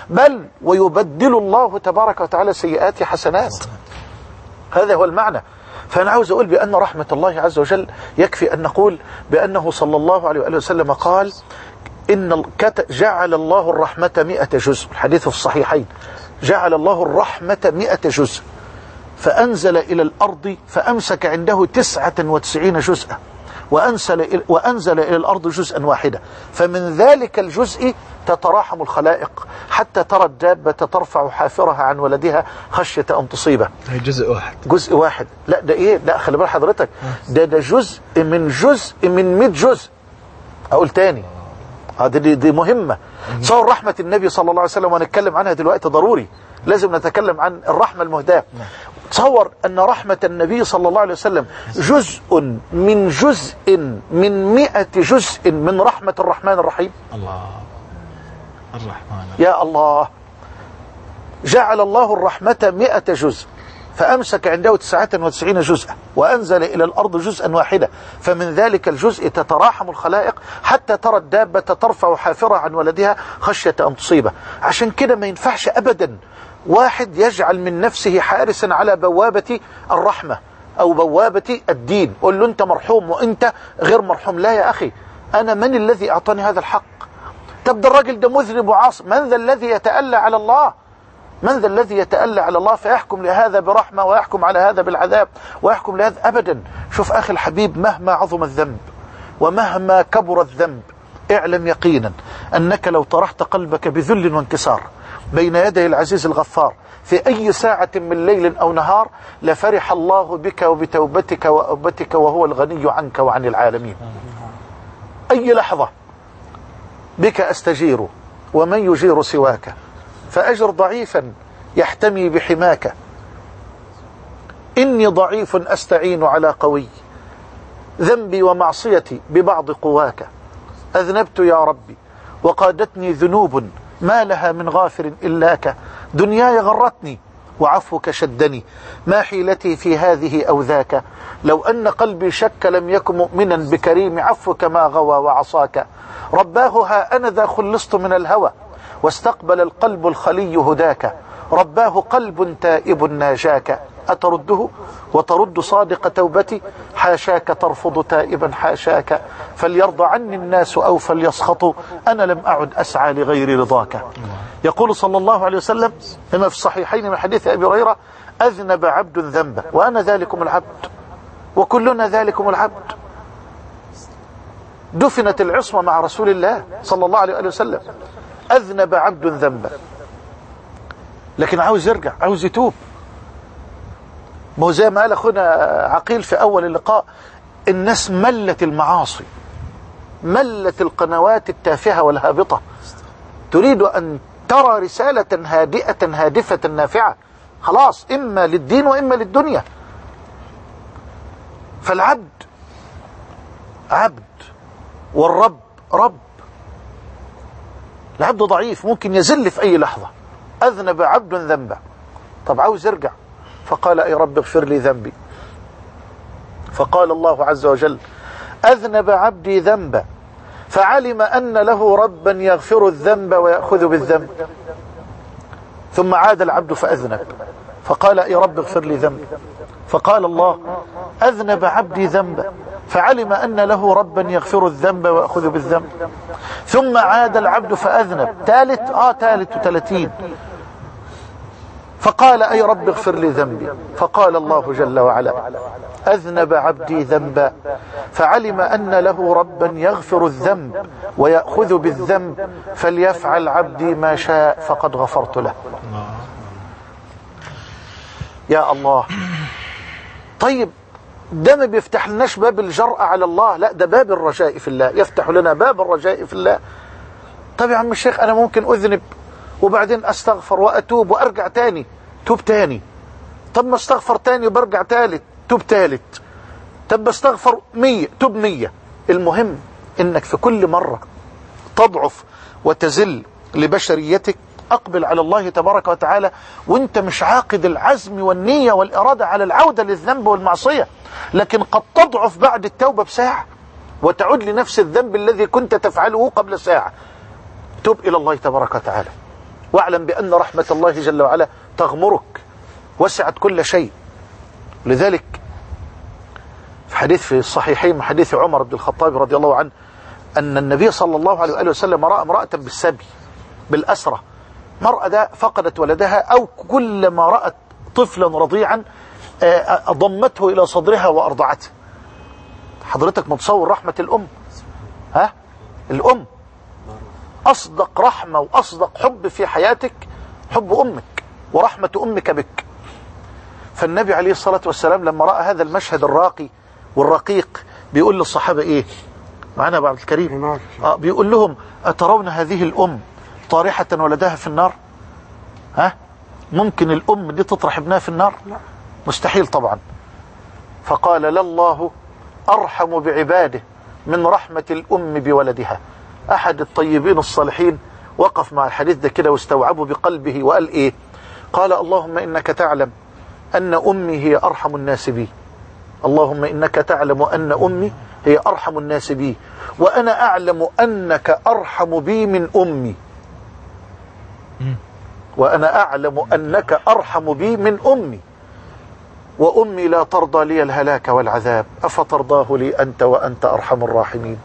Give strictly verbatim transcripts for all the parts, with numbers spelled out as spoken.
بل ويبدل الله تبارك وتعالى سيئات حسنات. هذا هو المعنى. فأنا عاوز أقول بأن رحمة الله عز وجل يكفي أن نقول بأنه صلى الله عليه وآله وسلم قال إن جعل الله الرحمة مئة جزء، الحديث في الصحيحين، جعل الله الرحمة مئة جزء فأنزل إلى الأرض فأمسك عنده تسعة وتسعين جزءا وأنزل, وأنزل إلى الأرض جزءا واحدا، فمن ذلك الجزء تتراحم الخلائق حتى ترى الدابة ترفع حافرها عن ولدها خشية أن تصيبه. هي جزء واحد. جزء واحد. لا ده إيه؟ لا خلي بال حضرتك، ده ده جزء من جزء من مئة جزء. أقول تاني، دي, دي مهمة. صور رحمة النبي صلى الله عليه وسلم ونتكلم عنها دلوقتي، ضروري لازم نتكلم عن الرحمة المهداة. تصور أن رحمة النبي صلى الله عليه وسلم جزء من جزء من مئة جزء من رحمة الرحمن الرحيم. الله الرحمن. يا الله، جعل الله الرحمة مئة جزء فأمسك عنده تسعة وتسعين جزءا وأنزل إلى الأرض جزءا واحدا، فمن ذلك الجزء تتراحم الخلائق حتى ترى الدابة ترفع حافرها عن ولدها خشية أن تصيبه. عشان كده ما ينفعش أبدا واحد يجعل من نفسه حارسا على بوابة الرحمة أو بوابة الدين، قل له أنت مرحوم وأنت غير مرحوم. لا يا أخي، أنا من الذي أعطاني هذا الحق؟ تبدأ الراجل ده مذنب وعاصي، من ذا الذي يتألى على الله؟ من ذا الذي يتألى على الله فيحكم لهذا برحمة ويحكم على هذا بالعذاب ويحكم لهذا؟ أبدا. شوف أخي الحبيب، مهما عظم الذنب ومهما كبر الذنب، اعلم يقينا أنك لو طرحت قلبك بذل وانكسار بين يدي العزيز الغفار في أي ساعة من ليل أو نهار لفرح الله بك وبتوبتك وأوبتك وهو الغني عنك وعن العالمين. أي لحظة بك أستجير ومن يجير سواك، فأجر ضعيفا يحتمي بحماك، إني ضعيف أستعين على قوي، ذنبي ومعصيتي ببعض قواك، أذنبت يا ربي وقادتني ذنوب ما لها من غافر إلاك، دنياي غرتني وعفوك شدني، ما حيلتي في هذه أو ذاك، لو أن قلبي شك لم يكن مؤمنا بكريم عفوك ما غوى وعصاك، رباه ها أنا ذا خلصت من الهوى واستقبل القلب الخلي هداك، رباه قلب تائب ناجاك، أترده وترد صادق توبتي، حاشاك ترفض تائبا حاشاك، فليرضى عني الناس أو فليسخطوا، أنا لم أعد أسعى لغير رضاك. يقول صلى الله عليه وسلم كما في الصحيحين من حديث أبي هريرة: أذنب عبد ذنبه وأنا ذلكم العبد وكلنا ذلكم العبد. دفنت العصمة مع رسول الله صلى الله عليه وسلم، أذنب عبد ذنبه، لكن عاوز يرجع، عاوز يتوب. ما هو زي ما قال أخونا عقيل في أول اللقاء، الناس ملت المعاصي، ملت القنوات التافهة والهابطة، تريد أن ترى رسالة هادئة هادفة نافعة، خلاص إما للدين وإما للدنيا. فالعبد عبد والرب رب. العبد ضعيف ممكن يزل في أي لحظة. أذنب عبد ذنبه، طب عاوز يرجع، فقال: أي رب اغفر لي ذنبي. فقال الله عز وجل: أذنب عبدي ذنبا فعلم أن له ربا يغفر الذنب ويأخذ بالذنب، ثم عاد العبد فأذنب فقال: أي رب اغفر لي ذنبي. فقال الله: أذنب عبدي ذنبا فعلم أن له ربا يغفر الذنب ويأخذ بالذنب، ثم عاد العبد فأذنب، ثالث آه ثالث وثلاثين، فقال: أي رب اغفر لي ذنبي. فقال الله جل وعلا: أذنب عبدي ذنبا فعلم أن له ربا يغفر الذنب ويأخذ بالذنب، فليفعل عبدي ما شاء فقد غفرت له. يا الله. طيب ده ما بيفتح لناش باب الجرأة على الله، لا ده باب الرجاء في الله، يفتح لنا باب الرجاء في الله. طب يا عم الشيخ أنا ممكن أذنب وبعدين أستغفر وأتوب وأرجع تاني، توب تاني. طب ما استغفر تاني وبرجع تالت، توب تالت. طب بستغفر مية، توب مية. المهم إنك في كل مرة تضعف وتزل لبشريتك أقبل على الله تبارك وتعالى وانت مش عاقد العزم والنية والإرادة على العودة للذنب والمعصية، لكن قد تضعف بعد التوبة بساعة وتعود لنفس الذنب الذي كنت تفعله قبل ساعة. توب إلى الله تبارك وتعالى واعلم بأن رحمة الله جل وعلا تغمرك، وسعت كل شيء. لذلك في حديث في الصحيحين من حديث عمر بن الخطاب رضي الله عنه أن النبي صلى الله عليه وآله وسلم رأى امرأة بالسبي بالأسرة، مرأة ده فقدت ولدها، أو كلما رأت طفلا رضيعا ضمته إلى صدرها وأرضعته. حضرتك متصور رحمة الأم؟ ها؟ الأم أصدق رحمة وأصدق حب في حياتك حب أمك ورحمة أمك بك. فالنبي عليه الصلاة والسلام لما رأى هذا المشهد الراقي والرقيق بيقول للصحابة إيه؟ معنا أبو عبد الكريم؟ آه بيقول لهم: أترون هذه الأم طارحة ولدها في النار؟ ها؟ ممكن الأم دي تطرح ابنها في النار؟ لا، مستحيل طبعا. فقال: لله أرحم بعباده من رحمة الأم بولدها. أحد الطيبين الصالحين وقف مع الحديث ده كده واستوعبه بقلبه وقال إيه؟ قال: اللهم إنك تعلم أن أمي هي أرحم الناس بي. اللهم إنك تعلم أن أمي هي أرحم الناس بي، وأنا أعلم أنك أرحم بي من أمي، وأنا أعلم أنك أرحم بي من أمي، وأمي لا ترضى لي الهلاك والعذاب، أفترضاه لي أنت وأنت أرحم الراحمين.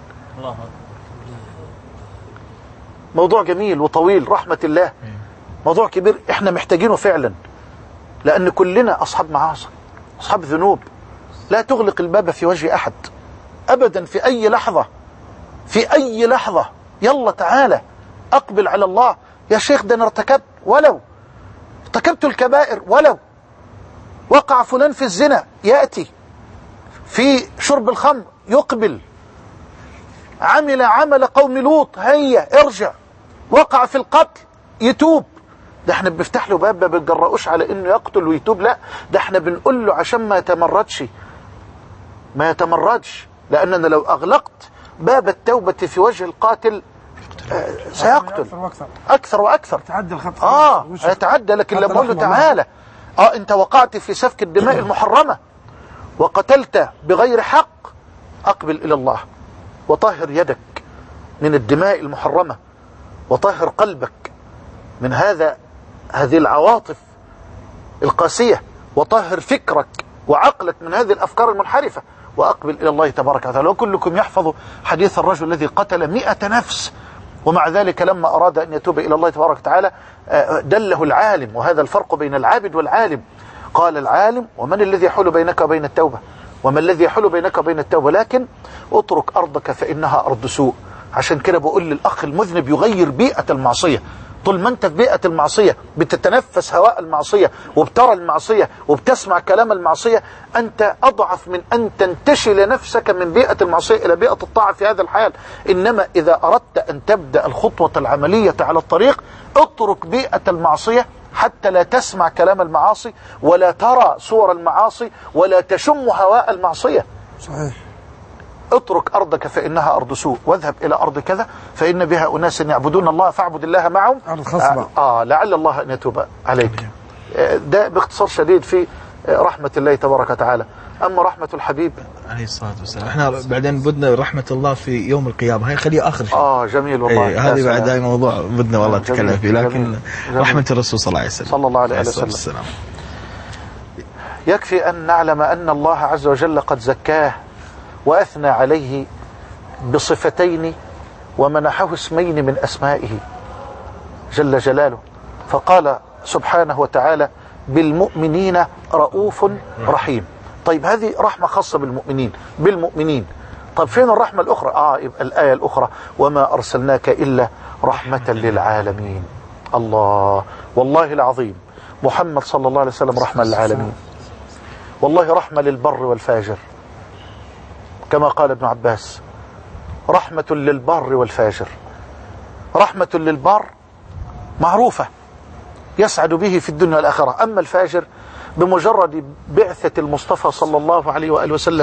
موضوع جميل وطويل، رحمة الله موضوع كبير احنا محتاجينه فعلا، لأن كلنا أصحاب معاصي، أصحاب ذنوب. لا تغلق الباب في وجه أحد أبدا، في أي لحظة، في أي لحظة يلا تعالى أقبل على الله. يا شيخ ده أنا ارتكبت، ولو ارتكبت الكبائر، ولو وقع فلان في الزنا يأتي، في شرب الخمر يقبل، عمل عمل قوم لوط هيا ارجع، وقع في القتل يتوب. ده احنا بنفتح له باب، ما بنجرؤوش على انه يقتل ويتوب، لا ده احنا بنقول له عشان ما يتمردش ما يتمردش لأننا لو أغلقت باب التوبة في وجه القاتل آه سيقتل أكثر وأكثر، يتعدى الخط آه يتعدى. لكن لما أقول له تعالى آه أنت وقعت في سفك الدماء المحرمة وقتلت بغير حق، أقبل إلى الله وطهر يدك من الدماء المحرمة، وطهر قلبك من هذا هذه العواطف القاسية، وطهر فكرك وعقلك من هذه الأفكار المنحرفة، وأقبل إلى الله تبارك وتعالى. وكلكم يحفظ حديث الرجل الذي قتل مئة نفس، ومع ذلك لما أراد أن يتوب إلى الله تبارك وتعالى دله العالم، وهذا الفرق بين العابد والعالم. قال العالم: ومن الذي يحول بينك وبين التوبة؟ وما الذي يحول بينك وبين التوبة؟ لكن اترك أرضك فإنها أرض سوء. عشان كده بقول للأخ المذنب يغير بيئة المعصية. طول ما انت في بيئة المعصية بتتنفس هواء المعصية وبترى المعصية وبتسمع كلام المعصية، أنت أضعف من أن تنتشل نفسك من بيئة المعصية إلى بيئة الطاعة في هذا الحال. إنما إذا أردت أن تبدأ الخطوة العملية على الطريق، اترك بيئة المعصية حتى لا تسمع كلام المعاصي ولا ترى صور المعاصي ولا تشم هواء المعصية. صحيح. اترك أرضك فإنها أرض سوء، واذهب إلى أرض كذا فإن بها أناس يعبدون الله فاعبد الله معهم. آه, آه لعل الله أن يتوب عليك. ده باختصار شديد في رحمة الله تبارك وتعالى. أما رحمة الحبيب عليه الصلاة والسلام، احنا بعدين بدنا رحمة الله في يوم القيامة، هاي خليه آخر شيء. آه جميل والله. ايه هذه بعد هاي موضوع بدنا والله نتكلم فيه، لكن جميل. جميل. رحمة الرسول صلى الله عليه وسلم صلى الله عليه وسلم. يكفي أن نعلم أن الله عز وجل قد زكاه وأثنى عليه بصفتين ومنحه اسمين من أسمائه جل جلاله، فقال سبحانه وتعالى: بالمؤمنين رؤوف رحيم. طيب هذه رحمة خاصة بالمؤمنين بالمؤمنين طيب فين الرحمة الأخرى؟ آه يبقى الآية الأخرى: وما أرسلناك إلا رحمة للعالمين. الله، والله العظيم محمد صلى الله عليه وسلم رحمة للعالمين، والله رحمة للبر والفاجر، كما قال ابن عباس: رحمة للبر والفاجر. رحمة للبر معروفة يسعد به في الدنيا والآخرة، أما الفاجر بمجرد بعثة المصطفى صلى الله عليه وآله وسلم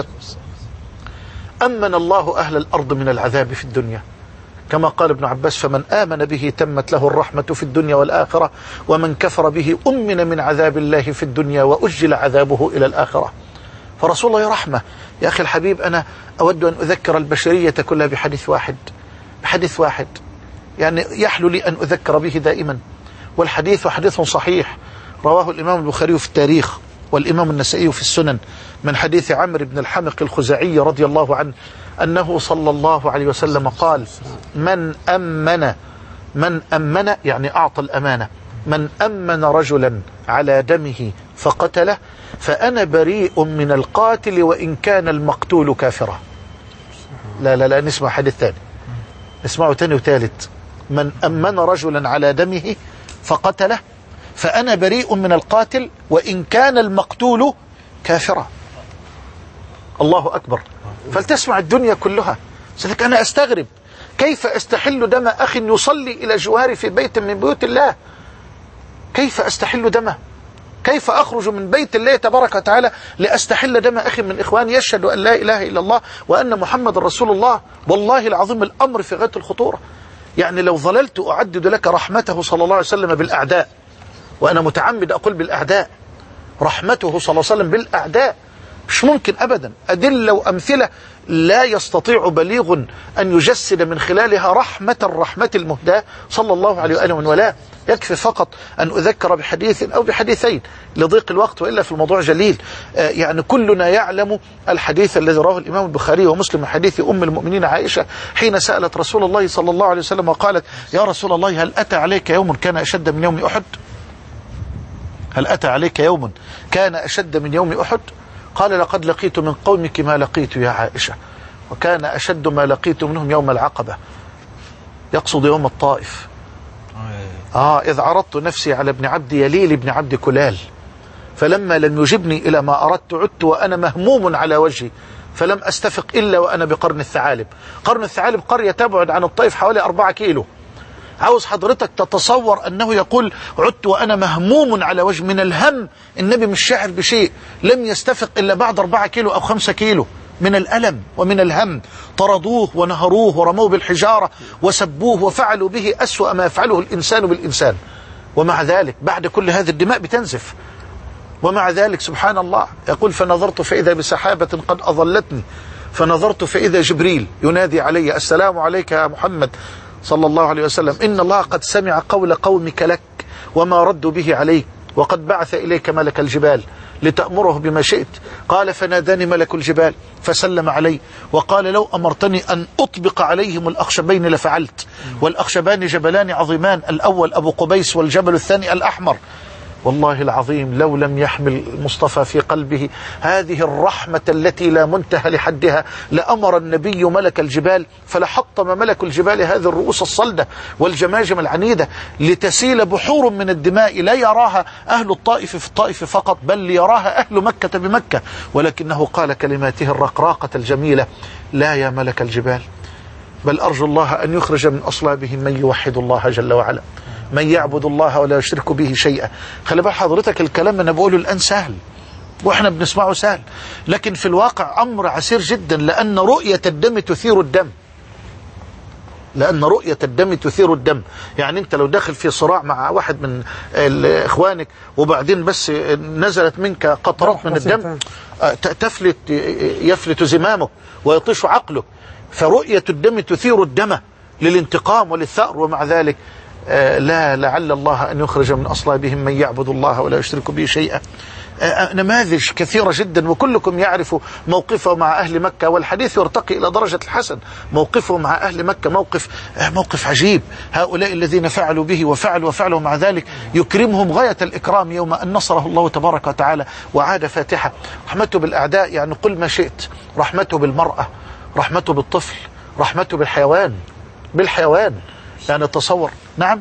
أمن الله أهل الأرض من العذاب في الدنيا، كما قال ابن عباس: فمن آمن به تمت له الرحمة في الدنيا والآخرة، ومن كفر به أمن من عذاب الله في الدنيا وأجل عذابه إلى الآخرة. فرسول الله رحمة. يا أخي الحبيب، أنا أود أن أذكر البشرية كلها بحديث واحد بحديث واحد يعني يحلو لي أن أذكر به دائما، والحديث حديث صحيح رواه الإمام البخاري في التاريخ والإمام النسائي في السنن من حديث عمرو بن الحمق الخزاعي رضي الله عنه أنه صلى الله عليه وسلم قال: من أمن من أمن يعني أعطى الأمانة من أمن رجلا على دمه فقتله فأنا بريء من القاتل وإن كان المقتول كافرا. لا لا لا نسمع حديث ثاني، نسمعه ثاني وثالث. من أمن رجلا على دمه فقتله فأنا بريء من القاتل وإن كان المقتول كافرا. الله أكبر. فلتسمع الدنيا كلها. سيدك أنا أستغرب كيف أستحل دم أخ يصلي إلى جواري في بيت من بيوت الله؟ كيف أستحل دمه؟ كيف أخرج من بيت الله تبارك وتعالى لأستحل دم أخي من إخواني يشهد أن لا إله إلا الله وأن محمد رسول الله؟ والله العظيم الأمر في غاية الخطورة. يعني لو ظللت أعدد لك رحمته صلى الله عليه وسلم بالأعداء، وأنا متعمد أقول بالأعداء، رحمته صلى الله عليه وسلم بالأعداء مش ممكن أبدا. أدلة وأمثلة لا يستطيع بليغ أن يجسد من خلالها رحمة الرحمة المهداة صلى الله عليه وآله ومن والاه. يكفي فقط أن أذكر بحديث أو بحديثين لضيق الوقت، وإلا في الموضوع جليل. آه يعني كلنا يعلم الحديث الذي رواه الإمام البخاري ومسلم من حديث أم المؤمنين عائشة حين سألت رسول الله صلى الله عليه وسلم وقالت: يا رسول الله هل أتى عليك يوم كان أشد من يوم أحد؟ هل أتى عليك يوم كان أشد من يوم أحد؟ قال: لقد لقيت من قومك ما لقيت يا عائشة، وكان أشد ما لقيت منهم يوم العقبة، يقصد يوم الطائف. آه إذ عرضت نفسي على ابن عبد يليل بن عبد كلال فلما لم يجبني إلى ما أردت عدت وأنا مهموم على وجهي فلم أستفق إلا وأنا بقرن الثعالب. قرن الثعالب قرية تبعد عن الطائف حوالي أربعة كيلو. عاوز حضرتك تتصور أنه يقول: عدت وأنا مهموم على وجه. من الهم النبي مش شاعر بشيء، لم يستفق إلا بعد أربعة كيلو أو خمسة كيلو من الألم ومن الهم. طردوه ونهروه ورموه بالحجارة وسبوه وفعلوا به أسوأ ما يفعله الإنسان بالإنسان، ومع ذلك بعد كل هذه الدماء بتنزف، ومع ذلك سبحان الله يقول: فنظرت فإذا بسحابة قد أظلتني فنظرت فإذا جبريل ينادي علي: السلام عليك يا محمد صلى الله عليه وسلم، إن الله قد سمع قول قومك لك وما ردوا به عليك، وقد بعث إليك ملك الجبال لتأمره بما شئت. قال: فناداني ملك الجبال فسلم علي وقال: لو أمرتني أن أطبق عليهم الأخشبين لفعلت. والأخشبان جبلان عظيمان، الأول أبو قبيس والجبل الثاني الأحمر. والله العظيم لو لم يحمل المصطفى في قلبه هذه الرحمة التي لا منتهى لحدها لأمر النبي ملك الجبال فلحطم ملك الجبال هذه الرؤوس الصلدة والجماجم العنيدة لتسيل بحور من الدماء لا يراها أهل الطائف في الطائف فقط، بل يراها أهل مكة بمكة. ولكنه قال كلماته الرقراقة الجميلة: لا يا ملك الجبال، بل أرجو الله أن يخرج من أصلابهم من يوحد الله جل وعلا، من يعبد الله ولا يشرك به شيئا. خلي بال حضرتك الكلام أنا بقوله الآن سهل وإحنا بنسمعه سهل، لكن في الواقع أمر عسير جدا، لأن رؤية الدم تثير الدم، لأن رؤية الدم تثير الدم. يعني أنت لو داخل في صراع مع واحد من إخوانك وبعدين بس نزلت منك قطرات من الدم تفلت يفلت زمامك ويطيش عقله، فرؤية الدم تثير الدم للانتقام وللثأر، ومع ذلك لا لعل الله أن يخرج من أصلابهم من يعبد الله ولا يشرك به شيئا. نماذج كثيرة جدا، وكلكم يعرف موقفه مع أهل مكة، والحديث يرتقي إلى درجة الحسن. موقفه مع أهل مكة موقف موقف عجيب، هؤلاء الذين فعلوا به وفعلوا وفعلوا مع ذلك يكرمهم غاية الإكرام يوم أن نصره الله تبارك وتعالى وعاد فاتحة. رحمته بالأعداء يعني قل ما شئت، رحمته بالمرأة، رحمته بالطفل، رحمته بالحيوان، بالحيوان يعني تصور. نعم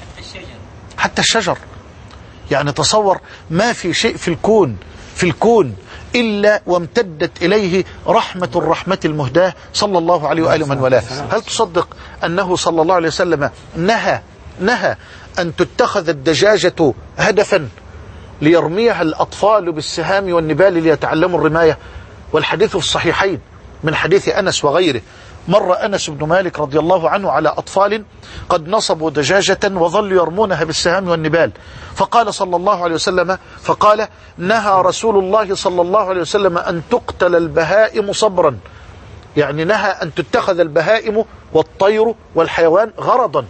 حتى الشجر، يعني تصور ما في شيء في الكون في الكون إلا وامتدت إليه رحمة الرحمة المهداة صلى الله عليه وآله من والاه. هل تصدق أنه صلى الله عليه وسلم نهى نهى أن تتخذ الدجاجة هدفا ليرميها الأطفال بالسهام والنبال ليتعلموا الرماية؟ والحديث في الصحيحين من حديث أنس وغيره، مر أنس بن مالك رضي الله عنه على أطفال قد نصبوا دجاجة وظلوا يرمونها بالسهام والنبال، فقال صلى الله عليه وسلم فقال: نهى رسول الله صلى الله عليه وسلم أن تقتل البهائم صبرا، يعني نهى أن تتخذ البهائم والطير والحيوان غرضا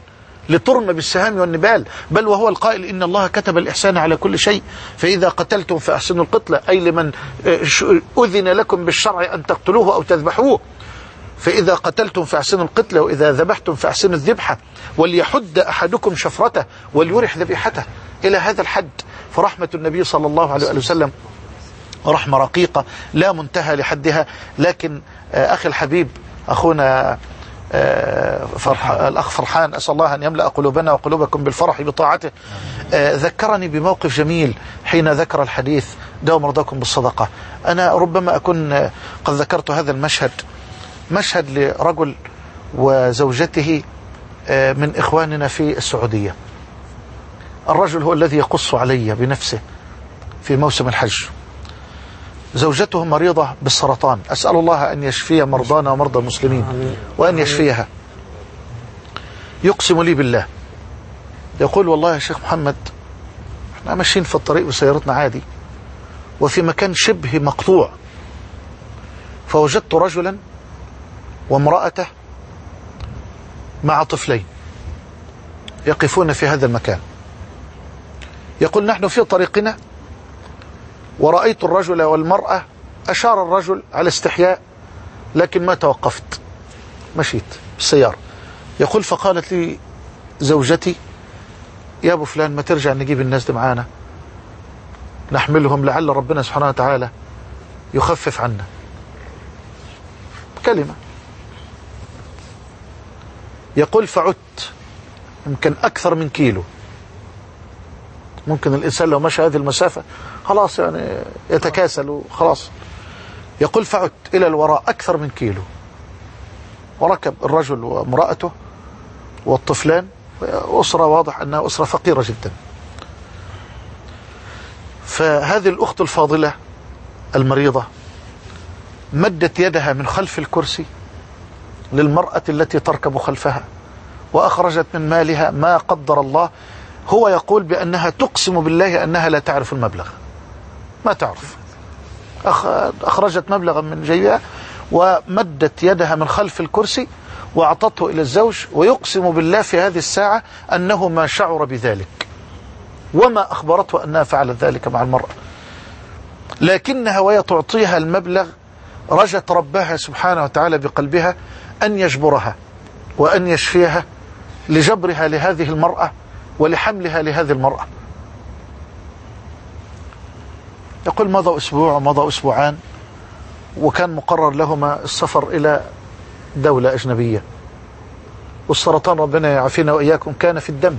لترمى بالسهام والنبال، بل وهو القائل إن الله كتب الإحسان على كل شيء، فإذا قتلتم فأحسنوا القتلة، أي لمن أذن لكم بالشرع أن تقتلوه أو تذبحوه، فإذا قتلتم فأحسنوا القتلة وإذا ذبحتم فأحسنوا الذبحة، وليحد أحدكم شفرته وليرح ذبيحته، إلى هذا الحد. فرحمة النبي صلى الله عليه وسلم رحمة رقيقة لا منتهى لحدها. لكن أخي الحبيب أخونا فرح الأخ فرحان، أسأل الله أن يملأ قلوبنا وقلوبكم بالفرح بطاعته، ذكرني بموقف جميل حين ذكر الحديث داوم مرضاكم بالصدقة. أنا ربما أكون قد ذكرت هذا المشهد، مشهد لرجل وزوجته من إخواننا في السعودية. الرجل هو الذي يقص علي بنفسه في موسم الحج. زوجته مريضة بالسرطان، أسأل الله أن يشفي مرضانا ومرضى المسلمين وأن يشفيها. يقسم لي بالله، يقول والله يا شيخ محمد احنا ماشيين في الطريق بسيارتنا عادي وفي مكان شبه مقطوع، فوجدت رجلا وامرأته مع طفلين يقفون في هذا المكان. يقول نحن في طريقنا ورأيت الرجل والمرأة، أشار الرجل على استحياء لكن ما توقفت، مشيت بالسيارة. يقول فقالت لي زوجتي يا أبو فلان ما ترجع نجيب الناس دي معانا نحملهم لعل ربنا سبحانه وتعالى يخفف عنا. كلمة. يقول فعدت يمكن أكثر من كيلو، ممكن الإنسان لو مشى هذه المسافة خلاص يعني يتكاسل وخلاص. يقول فعدت إلى الوراء أكثر من كيلو، وركب الرجل وامرأته والطفلان، أسرة واضح أنها أسرة فقيرة جدا. فهذه الأخت الفاضلة المريضة مدت يدها من خلف الكرسي للمرأة التي تركب خلفها وأخرجت من مالها ما قدر الله. هو يقول بأنها تقسم بالله أنها لا تعرف المبلغ، ما تعرف، أخرجت مبلغا من جيبها ومدت يدها من خلف الكرسي وأعطته إلى الزوج، ويقسم بالله في هذه الساعة أنه ما شعر بذلك وما أخبرته أنها فعلت ذلك مع المرأة، لكنها وهي تعطيها المبلغ رجت ربها سبحانه وتعالى بقلبها أن يجبرها وأن يشفيها لجبرها لهذه المرأة ولحملها لهذه المرأة. يقول مضى أسبوع ومضى أسبوعان وكان مقرر لهما السفر إلى دولة أجنبية، والسرطان ربنا يعافينا وإياكم كان في الدم،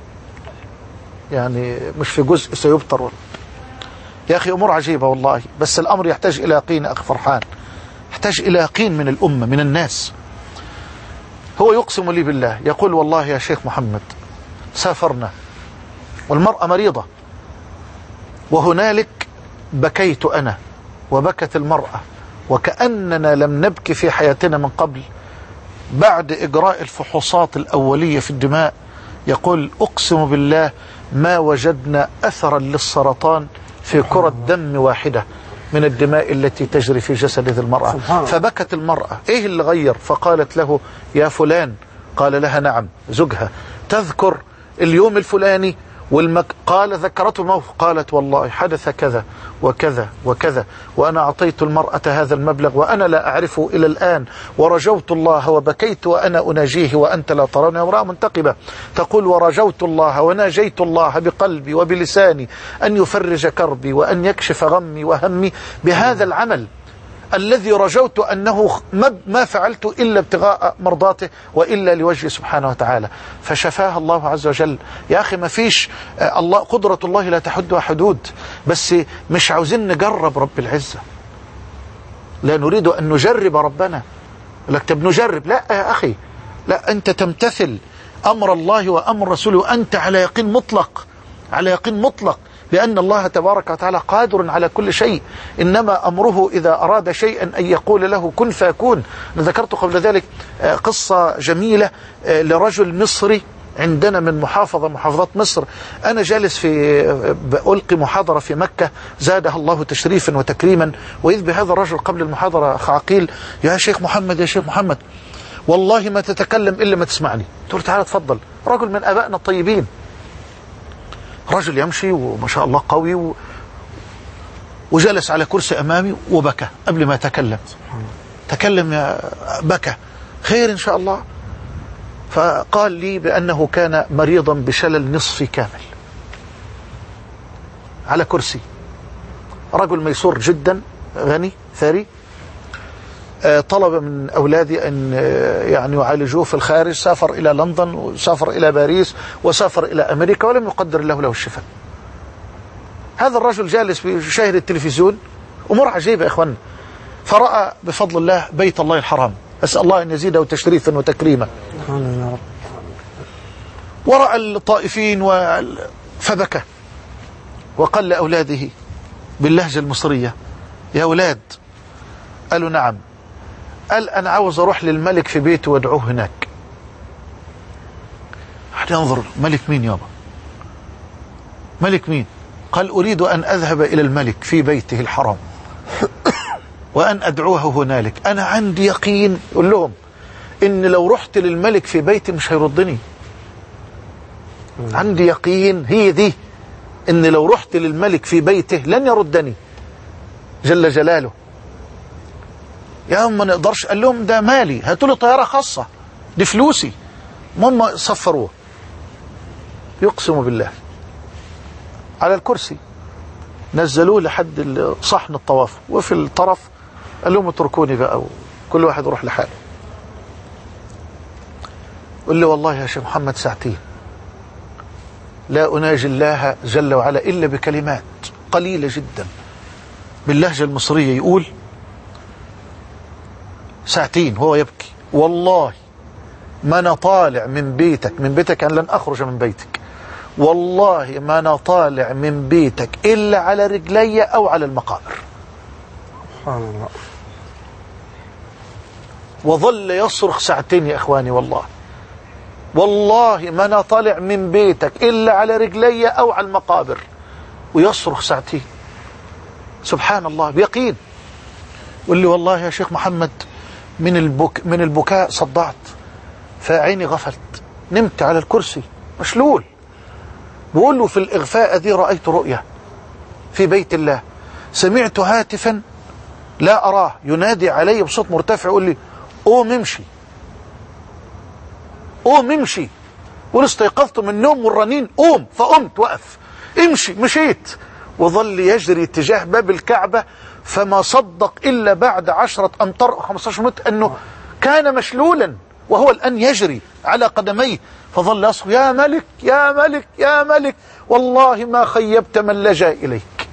يعني مش في جزء سيبتر. يا أخي أمور عجيبة والله، بس الأمر يحتاج إلى يقين. أخي فرحان يحتاج إلى يقين من الأمة من الناس. هو يقسم لي بالله، يقول والله يا شيخ محمد سافرنا والمرأة مريضة، وهنالك بكيت أنا وبكت المرأة وكأننا لم نبكي في حياتنا من قبل بعد إجراء الفحوصات الأولية في الدماء. يقول أقسم بالله ما وجدنا أثرا للسرطان في كرة دم واحدة من الدماء التي تجري في جسد هذه المرأة. فبكت المرأة. إيه اللي غير؟ فقالت له يا فلان، قال لها نعم زوجها، تذكر اليوم الفلاني والمك... قال ذكرته الموقف، قالت والله حدث كذا وكذا وكذا وأنا أعطيت المرأة هذا المبلغ وأنا لا أعرفه إلى الآن، ورجوت الله وبكيت وأنا أناجيه وأنت لا تروني. امرأة منتقبة تقول ورجوت الله وناجيت الله بقلبي وبلساني أن يفرج كربي وأن يكشف غمي وهمي بهذا العمل الذي رجوت أنه ما فعلت إلا ابتغاء مرضاته وإلا لوجهه سبحانه وتعالى. فشفاها الله عز وجل. يا أخي ما فيش الله، قدرة الله لا تحدها حدود، بس مش عاوزين نجرب رب العزة، لا نريد أن نجرب ربنا. لك طب نجرب، لا يا أخي، لا، أنت تمتثل أمر الله وأمر رسوله وأنت على يقين مطلق، على يقين مطلق لأن الله تبارك وتعالى قادر على كل شيء، إنما أمره إذا أراد شيئا أن يقول له كن فيكون. ذكرت قبل ذلك قصة جميلة لرجل مصري عندنا من محافظة محافظات مصر. أنا جالس في ألقي محاضرة في مكة زادها الله تشريفا وتكريما، وإذ بهذا الرجل قبل المحاضرة أخ عقيل يا شيخ محمد يا شيخ محمد والله ما تتكلم إلا ما تسمعني. قلت له تعالى تفضل. رجل من آبائنا الطيبين، رجل يمشي وما شاء الله قوي و... وجلس على كرسي أمامي وبكى قبل ما يتكلم. تكلم يا بكى، خير إن شاء الله. فقال لي بأنه كان مريضا بشلل نصفي كامل على كرسي. رجل ميسور جدا، غني ثري، طلب من أولادي أن يعني يعالجوه في الخارج. سافر إلى لندن وسافر إلى باريس وسافر إلى أمريكا ولم يقدر الله له الشفاء. هذا الرجل جالس بيشاهد التلفزيون، أمور عجيبة يا إخوان. فرأى بفضل الله بيت الله الحرام، أسأل الله أن يزيده تشريفا وتكريما. ورأى الطائفين و... فبكى وقال لأولاده باللهجة المصرية: يا أولاد. قالوا نعم. قال أنا عاوز أروح للملك في بيته وادعوه هناك. حد ينظر، ملك مين يابا؟ ملك مين؟ قال أريد أن أذهب إلى الملك في بيته الحرام وأن أدعوه هنالك. أنا عندي يقين، يقول لهم، إن لو رحت للملك في بيتي مش هيردني. عندي يقين هي دي، إن لو رحت للملك في بيته لن يردني جل جلاله. يا هم ما نقدرش. قال لهم ده مالي، هاتوا لي طيارة خاصة، دي فلوسي. هم صفروه، يقسم بالله، على الكرسي نزلوه لحد صحن الطواف، وفي الطرف قال لهم اتركوني بقى وكل واحد يروح لحاله. قل لي والله يا شيخ محمد ساعتين لا أناجي الله جل وعلا إلا بكلمات قليلة جدا باللهجة المصرية. يقول ساعتين وهو يبكي: والله ما أنا طالع من بيتك، من بيتك أن لن أخرج من بيتك، والله ما أنا طالع من بيتك إلا على رجلي أو على المقابر. سبحان الله. وظل يصرخ ساعتين يا إخواني، والله والله ما أنا طالع من بيتك إلا على رجلي أو على المقابر، ويصرخ ساعتين. سبحان الله، بيقين. واللي والله يا شيخ محمد من البك من البكاء صدعت، فعيني غفلت، نمت على الكرسي مشلول. بقول له في الإغفاء دي رأيت رؤيا في بيت الله، سمعت هاتفا لا أراه ينادي علي بصوت مرتفع، يقول لي: قوم امشي، قوم امشي. قول استيقظت من النوم والرنين، قوم. فقمت، وقف، امشي. مشيت، وظل يجري اتجاه باب الكعبة، فما صدق إلا بعد عشرة أمتار خمسة عشر متر أنه كان مشلولا وهو الآن يجري على قدميه. فظل يصرخ: يا ملك يا ملك يا ملك، والله ما خيبت من لجأ إليك.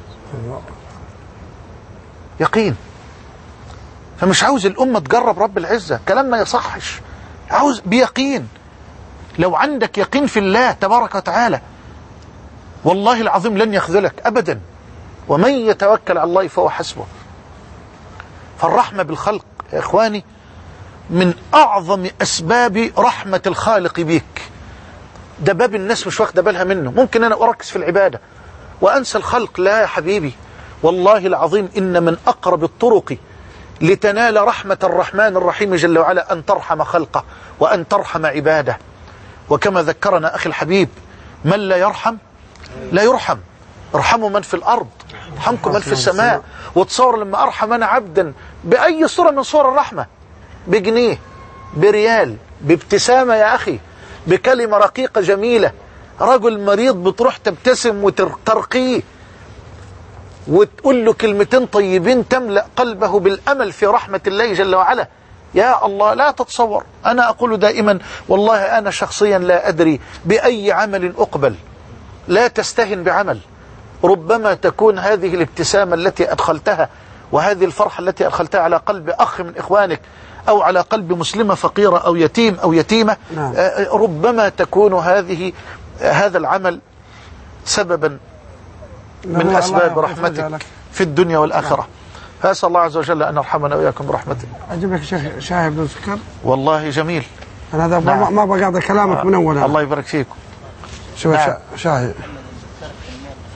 يقين. فمش عاوز الأمة تجرب رب العزة، كلام ما يصحش، عاوز بيقين. لو عندك يقين في الله تبارك وتعالى والله العظيم لن يخذلك أبدا، ومن يتوكل على الله فهو حسبه. فالرحمة بالخلق يا إخواني من أعظم أسباب رحمة الخالق بك. ده باب الناس مش واخده بالها منه. ممكن أنا أركز في العبادة وأنسى الخلق. لا يا حبيبي، والله العظيم إن من أقرب الطرق لتنال رحمة الرحمن الرحيم جل وعلا أن ترحم خلقه وأن ترحم عباده. وكما ذكرنا أخي الحبيب: من لا يرحم لا يرحم. ارحموا من في الأرض ارحمكم من في السماء. وتصور لما أرحم أنا عبدا بأي صورة من صور الرحمة، بجنيه، بريال، بابتسامة يا أخي، بكلمة رقيقة جميلة. رجل مريض بتروح تبتسم وترقيه وتقول له كلمتين طيبين تملأ قلبه بالأمل في رحمة الله جل وعلا. يا الله، لا تتصور. أنا أقول دائما والله أنا شخصيا لا أدري بأي عمل أقبل. لا تستهن بعمل، ربما تكون هذه الابتسامة التي أدخلتها وهذه الفرحة التي أدخلتها على قلب أخ من إخوانك أو على قلب مسلمة فقيرة أو يتيم أو يتيمة، نعم. ربما تكون هذه هذا العمل سببا من أسباب رحمتك في الدنيا والآخرة. نعم. فأسأل الله عز وجل أن يرحمنا وإياكم برحمته. أجيب لك شيخ شاي بدون سكر؟ والله جميل. أنا هذا نعم. ما بقعد كلامك من أول. الله يبارك فيكم. شو نعم. شاي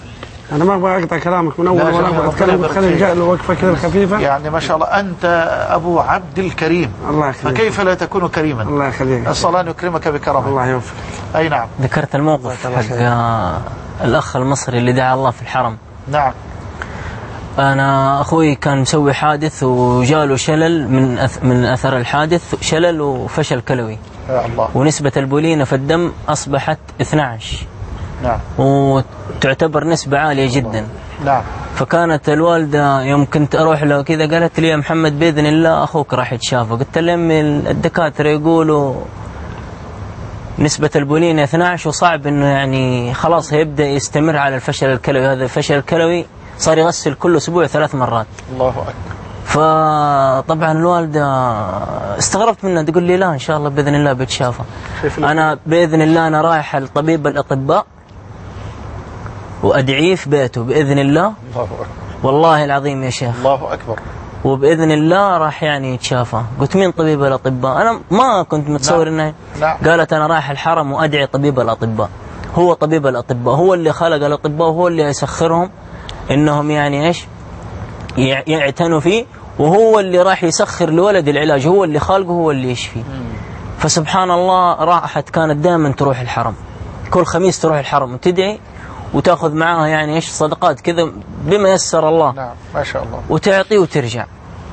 أنا ما أبغى أقطع كلامك من أول ولا أبغى أتكلم، تخلي الوقفة كذا خفيفة. يعني ما شاء الله أنت أبو عبد الكريم، الله يخليك، فكيف لا تكون كريما؟ الله يخليك، أسأل الله أن يكرمك بكرمه. الله يوفقك. أي نعم. ذكرت الموقف حق الأخ المصري اللي دعا الله في الحرم. نعم. أنا أخوي كان مسوي حادث وجاله شلل من أث من أثر الحادث، شلل وفشل كلوي. يا الله. ونسبة البولينة في الدم أصبحت اثني عشر. نعم. وتعتبر نسبة عالية جدا. نعم. فكانت الوالدة يوم كنت أروح له كذا قالت لي يا محمد بإذن الله أخوك راح يتشافى. قلت لهم الدكاترة يقولوا نسبة البولينة اثني عشر وصعب إنه يعني خلاص هيبدأ يستمر على الفشل الكلوي. هذا الفشل الكلوي صار يغسل كل أسبوع ثلاث مرات. الله أكبر. فطبعا الوالدة استغربت منها، تقول لي لا إن شاء الله بإذن الله بيتشافى. أنا بإذن الله أنا رايح لطبيب الأطباء وأدعيه في بيته بإذن الله. الله أكبر. والله العظيم يا شيخ. الله أكبر. وبإذن الله راح يعني يتشافى. قلت مين طبيب الأطباء؟ أنا ما كنت متصور نعم. إنه. نعم. قالت أنا رايح الحرم وأدعي طبيب الأطباء. هو طبيب الأطباء، هو اللي خلق الأطباء وهو اللي يسخرهم إنهم يعني إيش يعتنوا فيه، وهو اللي راح يسخر لولد العلاج، هو اللي خالقه هو اللي يشفيه. فسبحان الله راحت كانت دائما تروح الحرم، كل خميس تروح الحرم وتدعي وتاخذ معاها يعني ايش صدقات كذا بما يسر الله. نعم ما شاء الله. وتعطي وترجع.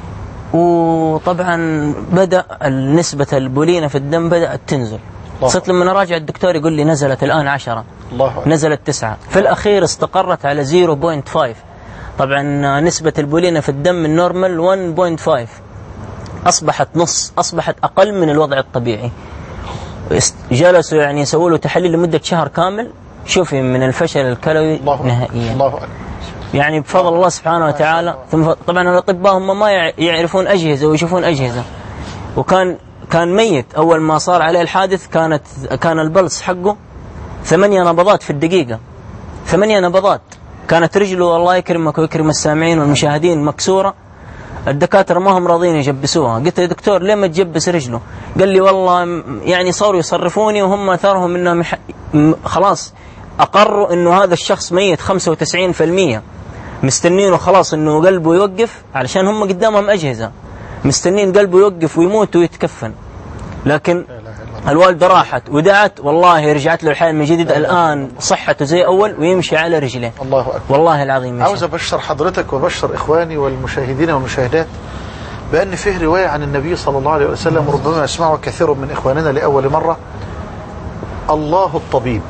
وطبعا بدأ نسبة البولينة في الدم بدأت تنزل. صرت لما نراجع الدكتور يقول لي نزلت الآن عشرة، الله نزلت تسعة، في الأخير استقرت على صفر فاصلة خمسة. طبعا نسبة البولينة في الدم النورمال واحد فاصلة خمسة، أصبحت نص، أصبحت أقل من الوضع الطبيعي. جلسوا يعني يسووا له تحليل لمدة شهر كامل، شوفي من الفشل الكلوي نهائيا. الله أكبر. يعني بفضل الله سبحانه وتعالى. ثم طبعا الأطباء هم ما يعرفون أجهزة ويشوفون أجهزة، وكان كان ميت أول ما صار عليه الحادث. كانت كان البلس حقه ثمانية نبضات في الدقيقة، ثمانية نبضات. كانت رجله الله يكرمك ويكرم السامعين والمشاهدين مكسورة. الدكاترة ما هم راضين يجبسوها. قلت يا دكتور ليه ما تجبس رجله؟ قال لي والله يعني صاروا يصرفوني وهم ثارهم انهم خلاص أقروا إنه هذا الشخص ميت خمسة وتسعين بالمئة، مستنينه خلاص إنه قلبه يوقف، علشان هم قدامهم أجهزة مستنين قلبه يوقف ويموت ويتكفن. لكن الوالدة راحت ودعت، والله رجعت له الحياة من جديد. الآن صحته زي أول ويمشي على رجله. الله أكبر. والله العظيم. عاوز أبشر حضرتك وبشر إخواني والمشاهدين والمشاهدات بأن فيه رواية عن النبي صلى الله عليه وسلم، ربما يسمعها كثير من إخواننا لأول مرة: الله الطبيب.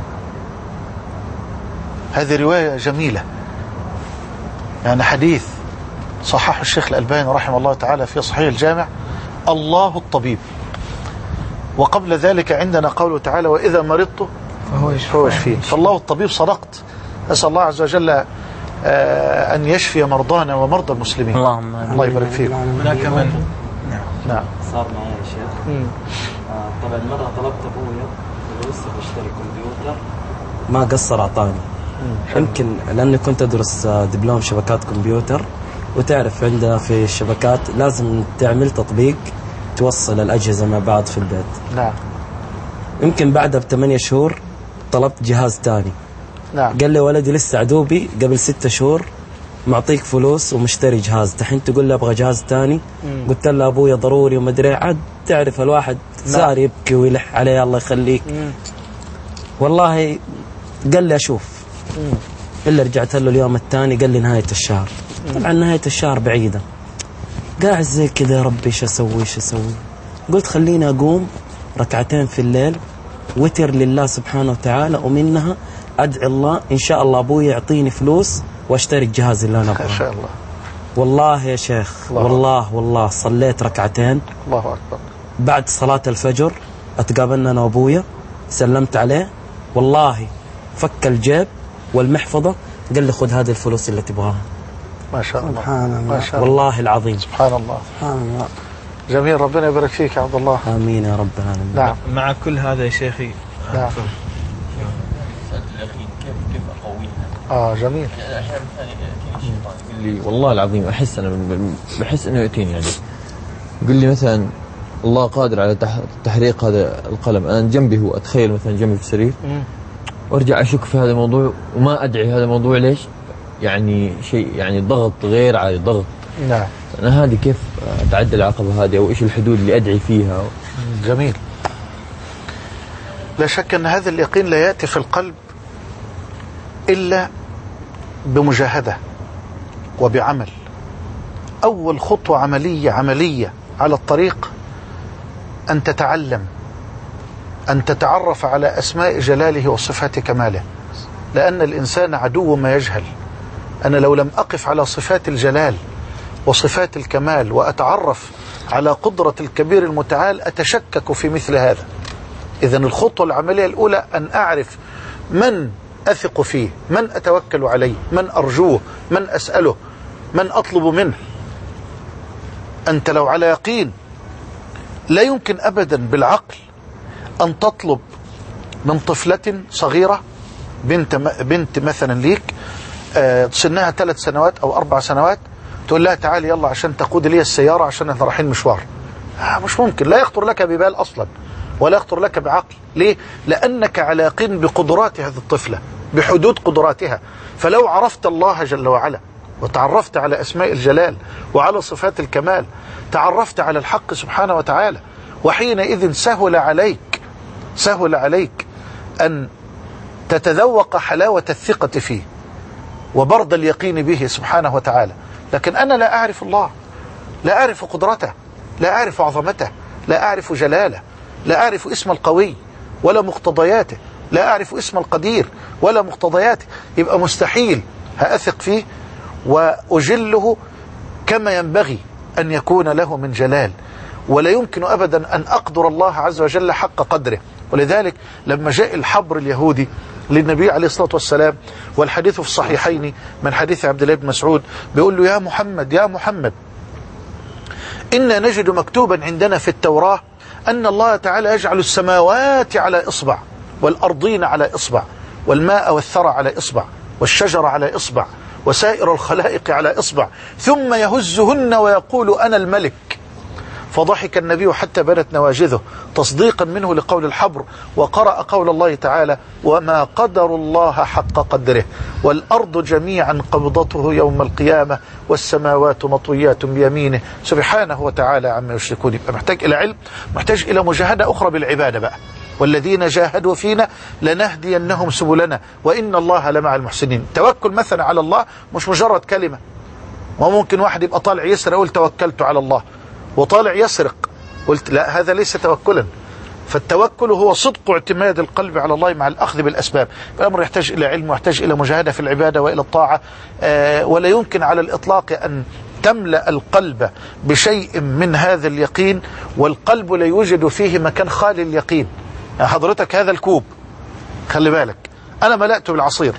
هذه رواية جميلة، يعني حديث صححه الشيخ الألباني رحمه الله تعالى في صحيح الجامع: الله الطبيب. وقبل ذلك عندنا قوله تعالى: وإذا مرضت فهو يشفين. فالله الطبيب صدقت. أسأل الله عز وجل آه أن يشفي مرضانا ومرضى المسلمين. اللهم الله يبارك فيك. هناك من نعم صار معي يا شيخ. آه طبعا مرة طلبت أبويا فلوس بشتري كمبيوتر، ما قصر أعطاني. يمكن لأني كنت أدرس دبلوم شبكات كمبيوتر، وتعرف عندنا في الشبكات لازم تعمل تطبيق توصل الأجهزة مع بعض في البيت. نعم. يمكن بعدها بثمانية شهور طلبت جهاز تاني. نعم. قال لي ولدي لسه عدوبي قبل ستة شهور معطيك فلوس ومشتري جهاز، دحين تقول لي أبغى جهاز تاني. مم. قلت له أبويا ضروري ومدري. عاد تعرف الواحد صار يبكي ويلح عليه الله يخليك. مم. والله قال لي أشوف. مم. إلا رجعت له اليوم الثاني قال لي نهاية الشهر. مم. طبعا نهاية الشهر بعيدة، قاعد زي كذا يا ربي ايش اسوي ايش اسوي. قلت خليني اقوم ركعتين في الليل وتر لله سبحانه وتعالى، ومنها ادعي الله ان شاء الله ابوي يعطيني فلوس واشتري الجهاز اللي انا ابغاه ان شاء الله. والله يا شيخ الله والله والله صليت ركعتين. الله اكبر. بعد صلاة الفجر اتقابلنا انا وابويا، سلمت عليه، والله فك الجيب والمحفظة، قال لي خذ هذه الفلوس اللي تبغاها. ما شاء الله. سبحان الله. ما شاء الله. والله العظيم. سبحان الله. سبحان الله. جميل، ربنا يبارك فيك يا عبد الله. امين يا رب العالمين. نعم. مع كل هذا يا شيخي. نعم. كيف اقويها؟ اه جميل. احيانا ثاني ياتيني الشيطان يقول لي والله العظيم احس انا بحس انه ياتيني يعني يقول لي مثلا الله قادر على تحريق هذا القلم، انا جنبي هو اتخيل مثلا جنبي في السرير وارجع اشك في هذا الموضوع وما ادعي هذا الموضوع. ليش؟ يعني شيء يعني ضغط غير عادي، ضغط. نعم. انا هذه كيف اتعدى العقبه هذه، او ايش الحدود اللي ادعي فيها؟ جميل. لا شك ان هذا اليقين لا ياتي في القلب الا بمجاهده وبعمل. اول خطوه عمليه عمليه على الطريق ان تتعلم، أن تتعرف على أسماء جلاله وصفات كماله، لأن الإنسان عدو ما يجهل. أنا لو لم أقف على صفات الجلال وصفات الكمال وأتعرف على قدرة الكبير المتعال أتشكك في مثل هذا. إذن الخطوة العملية الأولى أن أعرف من أثق فيه، من أتوكل عليه، من أرجوه، من أسأله، من أطلب منه. أنت لو على يقين لا يمكن أبدا بالعقل أن تطلب من طفلة صغيرة، بنت بنت مثلا ليك سنها ثلاث سنوات أو أربع سنوات، تقول لها تعالي يلا عشان تقود لي السيارة عشان احنا رايحين مشوار. آه مش ممكن، لا يخطر لك ببال أصلا ولا يخطر لك بعقل. ليه؟ لأنك على يقين بقدرات هذه الطفلة، بحدود قدراتها. فلو عرفت الله جل وعلا وتعرفت على أسماء الجلال وعلى صفات الكمال، تعرفت على الحق سبحانه وتعالى، وحينئذ سهل عليك سهل عليك أن تتذوق حلاوة الثقة فيه وبرد اليقين به سبحانه وتعالى. لكن أنا لا أعرف الله، لا أعرف قدرته، لا أعرف عظمته، لا أعرف جلاله، لا أعرف اسم القوي ولا مقتضياته، لا أعرف اسم القدير ولا مقتضياته. يبقى مستحيل هأثق فيه وأجله كما ينبغي أن يكون له من جلال، ولا يمكن أبدا أن أقدر الله عز وجل حق قدره. ولذلك لما جاء الحبر اليهودي للنبي عليه الصلاة والسلام، والحديث في الصحيحين من حديث عبد الله بن مسعود، بيقول له يا محمد يا محمد إنا نجد مكتوبا عندنا في التوراة أن الله تعالى يجعل السماوات على إصبع، والأرضين على إصبع، والماء والثرى على إصبع، والشجر على إصبع، وسائر الخلائق على إصبع، ثم يهزهن ويقول أنا الملك. فضحك النبي حتى بدت نواجذه تصديقا منه لقول الحبر، وقرأ قول الله تعالى وما قدر الله حق قدره والأرض جميعا قبضته يوم القيامة والسماوات مطويات بيمينه سبحانه وتعالى عما يشركون. يبقى محتاج إلى علم، محتاج إلى مجاهدة أخرى بالعبادة بقى. والذين جاهدوا فينا لنهدينهم سبلنا وإن الله لمع المحسنين. توكل مثلا على الله مش مجرد كلمة. وممكن واحد يبقى طالع يسرق يقول توكلت على الله، وطالع يسرق قلت لا، هذا ليس توكلا. فالتوكل هو صدق اعتماد القلب على الله مع الأخذ بالأسباب. الأمر يحتاج إلى علم ويحتاج إلى مجاهدة في العبادة وإلى الطاعة. آه ولا يمكن على الإطلاق أن تملأ القلب بشيء من هذا اليقين والقلب لا يوجد فيه مكان خالي اليقين. يعني حضرتك هذا الكوب خلي بالك أنا ملأته بالعصير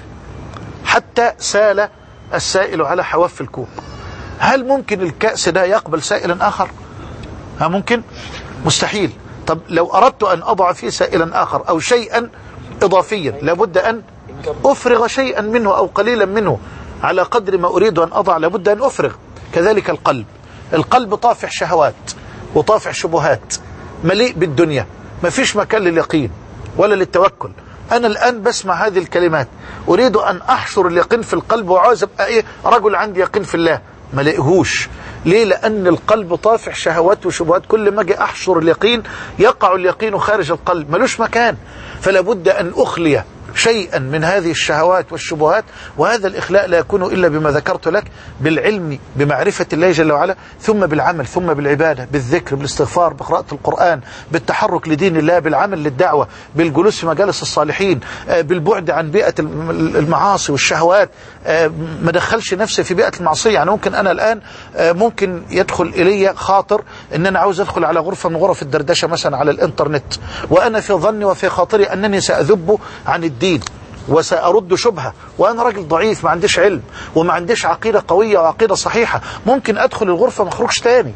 حتى سال السائل على حواف الكوب، هل ممكن الكأس ده يقبل سائلا آخر؟ ها ممكن؟ مستحيل. طب لو أردت أن أضع فيه سائلا آخر أو شيئا إضافيا لابد أن أفرغ شيئا منه أو قليلا منه على قدر ما أريد أن أضع، لابد أن أفرغ. كذلك القلب، القلب طافح شهوات وطافح شبهات، مليء بالدنيا، ما فيش مكان لليقين ولا للتوكل. أنا الآن بسمع هذه الكلمات أريد أن أحشر اليقين في القلب وعاوز أبقى إيه؟ رجل عندي يقين في الله، ما لاقيهوش. ليه؟ لأن القلب طافح شهوات وشبهات، كل ما أجي أحشر اليقين يقع اليقين خارج القلب، ملوش مكان. فلا بد أن أخلي شيئا من هذه الشهوات والشبهات، وهذا الإخلاء لا يكون إلا بما ذكرت لك، بالعلم بمعرفة الله جل وعلا، ثم بالعمل، ثم بالعبادة، بالذكر، بالاستغفار، بقراءة القرآن، بالتحرك لدين الله، بالعمل للدعوة، بالجلوس في مجالس الصالحين، بالبعد عن بيئة المعاصي والشهوات. ما دخلش نفسي في بيئة المعصية. يعني ممكن أنا الآن ممكن يدخل إلي خاطر إن أنا عاوز أدخل على غرفة من غرف الدردشة مثلا على الإنترنت، وأنا في ظني وفي خاطري أنني سأذب عن الدين وسأرد شبهة، وأنا راجل ضعيف ما عنديش علم وما عنديش عقيدة قوية وعقيدة صحيحة، ممكن أدخل الغرفة ما أخرجش تاني،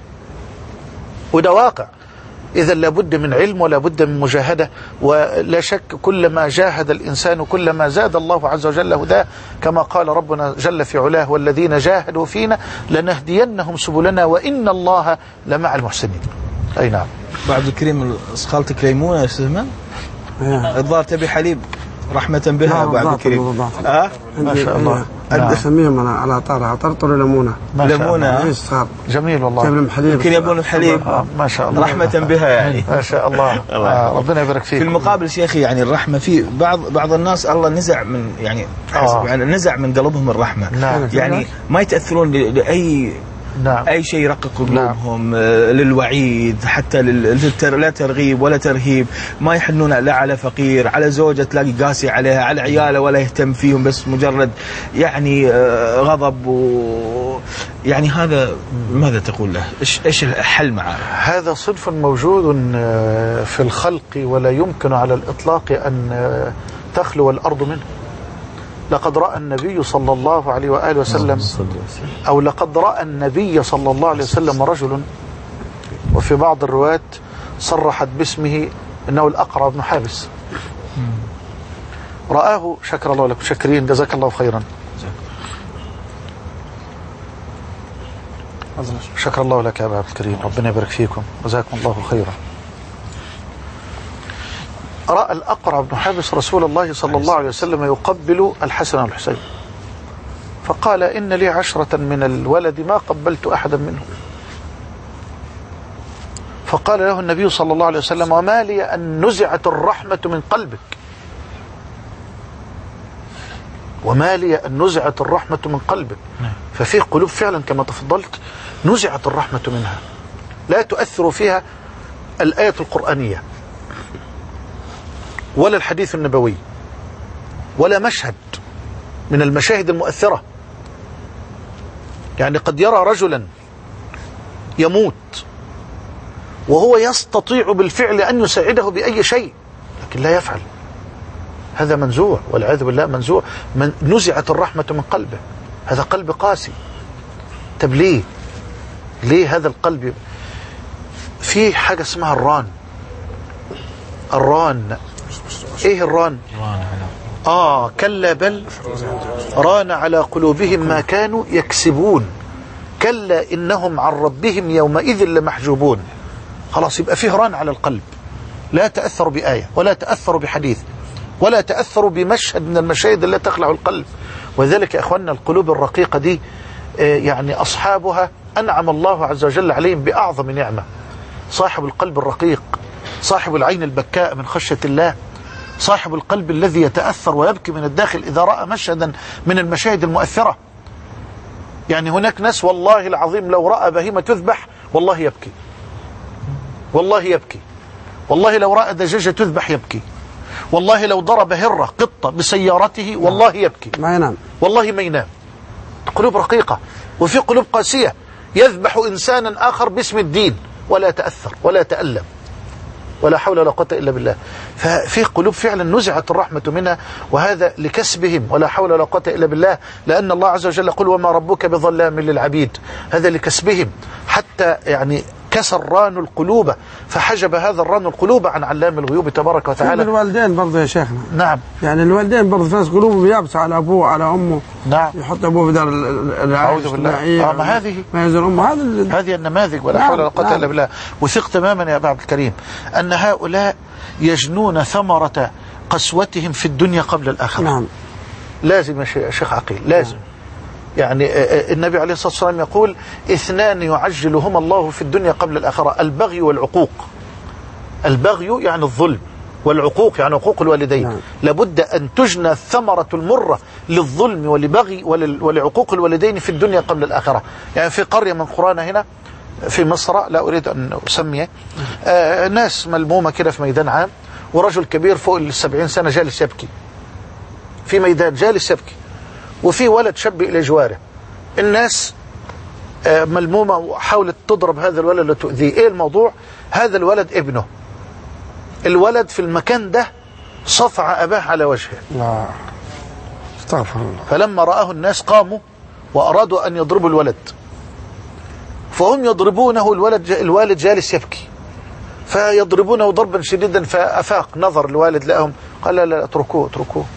وده واقع. إذا لابد من علم ولا بد من مجاهدة، ولا شك كلما جاهد الإنسان كلما زاد الله عز وجل هداه، كما قال ربنا جل في علاه والذين جاهدوا فينا لنهدينهم سبلنا وإن الله لمع المحسنين. أي نعم. عبد الكريم خالتك ليمونة يا أستاذ مان الظاهر تبي حليب رحمة بها أبو عبد الكريم. أه؟ ما شاء الله. أنا أسميهم أنا على طارها طرطر ليمونة. ليمونة. إيش صار؟ جميل والله. يمكن يبون الحليب. آه ما شاء الله. رحمة بها يعني. ما شاء الله. آه ربنا يبارك فيك. في المقابل شيخي يعني الرحمة في بعض بعض الناس الله نزع من يعني آه. يعني نزع من قلبهم الرحمة. نعم. يعني ما يتأثرون لأي نعم. أي شيء يرقق قلوبهم. نعم. للوعيد حتى للتر... لا ترغيب ولا ترهيب. ما يحنون لا على فقير، على زوجة تلاقي قاسي عليها، على عياله ولا يهتم فيهم، بس مجرد يعني غضب و... يعني هذا ماذا تقول له؟ إيش إيش الحل معه؟ هذا صنف موجود في الخلق ولا يمكن على الإطلاق أن تخلو الأرض منه. لقد رأى النبي صلى الله عليه وآله وسلم أو لقد رأى النبي صلى الله عليه وسلم رجل، وفي بعض الروايات صرحت باسمه إنه الأقرع بن حابس. رآه، شكر الله لك، شكرين جزاك الله خيرا. شكر الله لك يا أبا عبد الكريم، ربنا يبارك فيكم، جزاكم الله خيرا. رأى الأقرع بن حابس رسول الله صلى الله عليه وسلم يقبل الحسن والحسين، فقال إن لي عشرة من الولد ما قبلت أحدا منهم. فقال له النبي صلى الله عليه وسلم وما لي أن نزعت الرحمة من قلبك، وما لي أن نزعت الرحمة من قلبك. ففي قلوب فعلا كما تفضلت نزعت الرحمة منها، لا تؤثر فيها الآية القرآنية ولا الحديث النبوي ولا مشهد من المشاهد المؤثرة. يعني قد يرى رجلا يموت وهو يستطيع بالفعل أن يساعده بأي شيء لكن لا يفعل، هذا منزوع والعياذ بالله، منزوع، من نزعت الرحمة من قلبه، هذا قلب قاسي. طب ليه ليه هذا القلب؟ في حاجة اسمها الران. الران ايه الران؟ اه كلا بل ران على قلوبهم ما كانوا يكسبون، كلا انهم عن ربهم يومئذ لمحجوبون. خلاص يبقى فيه ران على القلب، لا تأثر بآية ولا تأثر بحديث ولا تأثر بمشهد من المشاهد التي تخلع القلب. وذلك يا اخواننا القلوب الرقيقة دي يعني أصحابها أنعم الله عز وجل عليهم بأعظم نعمة. صاحب القلب الرقيق، صاحب العين البكاء من خشية الله، صاحب القلب الذي يتأثر ويبكي من الداخل إذا رأى مشهدا من المشاهد المؤثرة. يعني هناك ناس والله العظيم لو رأى بهيمة تذبح والله يبكي، والله يبكي، والله لو رأى دجاجة تذبح يبكي، والله لو ضرب هرة قطة بسيارته والله يبكي، ما ينام، والله ما ينام. قلوب رقيقة. وفي قلوب قاسية يذبح إنسانا آخر باسم الدين ولا تأثر ولا تألم ولا حول ولا قوة إلا بالله. ففي قلوب فعلا نزعت الرحمة منها، وهذا لكسبهم ولا حول ولا قوة إلا بالله، لأن الله عز وجل يقول وما ربك بظلام للعبيد، هذا لكسبهم حتى يعني كسر ران القلوب، فحجب هذا الران القلوب عن علام الغيوب تبارك وتعالى. الوالدين برضه يا شيخنا. نعم. يعني الوالدين برضه في ناس قلوبهم يابسة على أبوه على أمه. نعم. يحط أبوه في دار الرعاية. أعوذ بالله. آه ما هذه ما يزور أمه، هذه هذه النماذج ولا نعم. حول ولا قوة نعم. إلا بالله. وثق تماما يا أبا عبد الكريم أن هؤلاء يجنون ثمرة قسوتهم في الدنيا قبل الآخرة. نعم. لازم يا شيخ عقيل، لازم. يعني النبي عليه الصلاة والسلام يقول اثنان يعجلهما الله في الدنيا قبل الآخرة، البغي والعقوق. البغي يعني الظلم، والعقوق يعني عقوق الوالدين. نعم. لابد أن تجنى الثمرة المرة للظلم ولبغي ولعقوق الوالدين في الدنيا قبل الآخرة. يعني في قرية من قرانا هنا في مصر، لا أريد أن أسميه، آه ناس ملمومة كده في ميدان عام، ورجل كبير فوق السبعين سنة جالس يبكي في ميدان، جالس يبكي، وفي ولد شاب إلى جواره. الناس ملمومة وحاولت تضرب هذا الولد لتؤذيه. إيه الموضوع؟ هذا الولد ابنه، الولد في المكان ده صفع أباه على وجهه. لا استغفر الله. فلما رآه الناس قاموا وأرادوا أن يضربوا الولد، فهم يضربونه، الولد الوالد جالس يبكي، فيضربونه ضربا شديدا. فأفاق نظر الوالد لهم قال لا لا اتركوه اتركوه،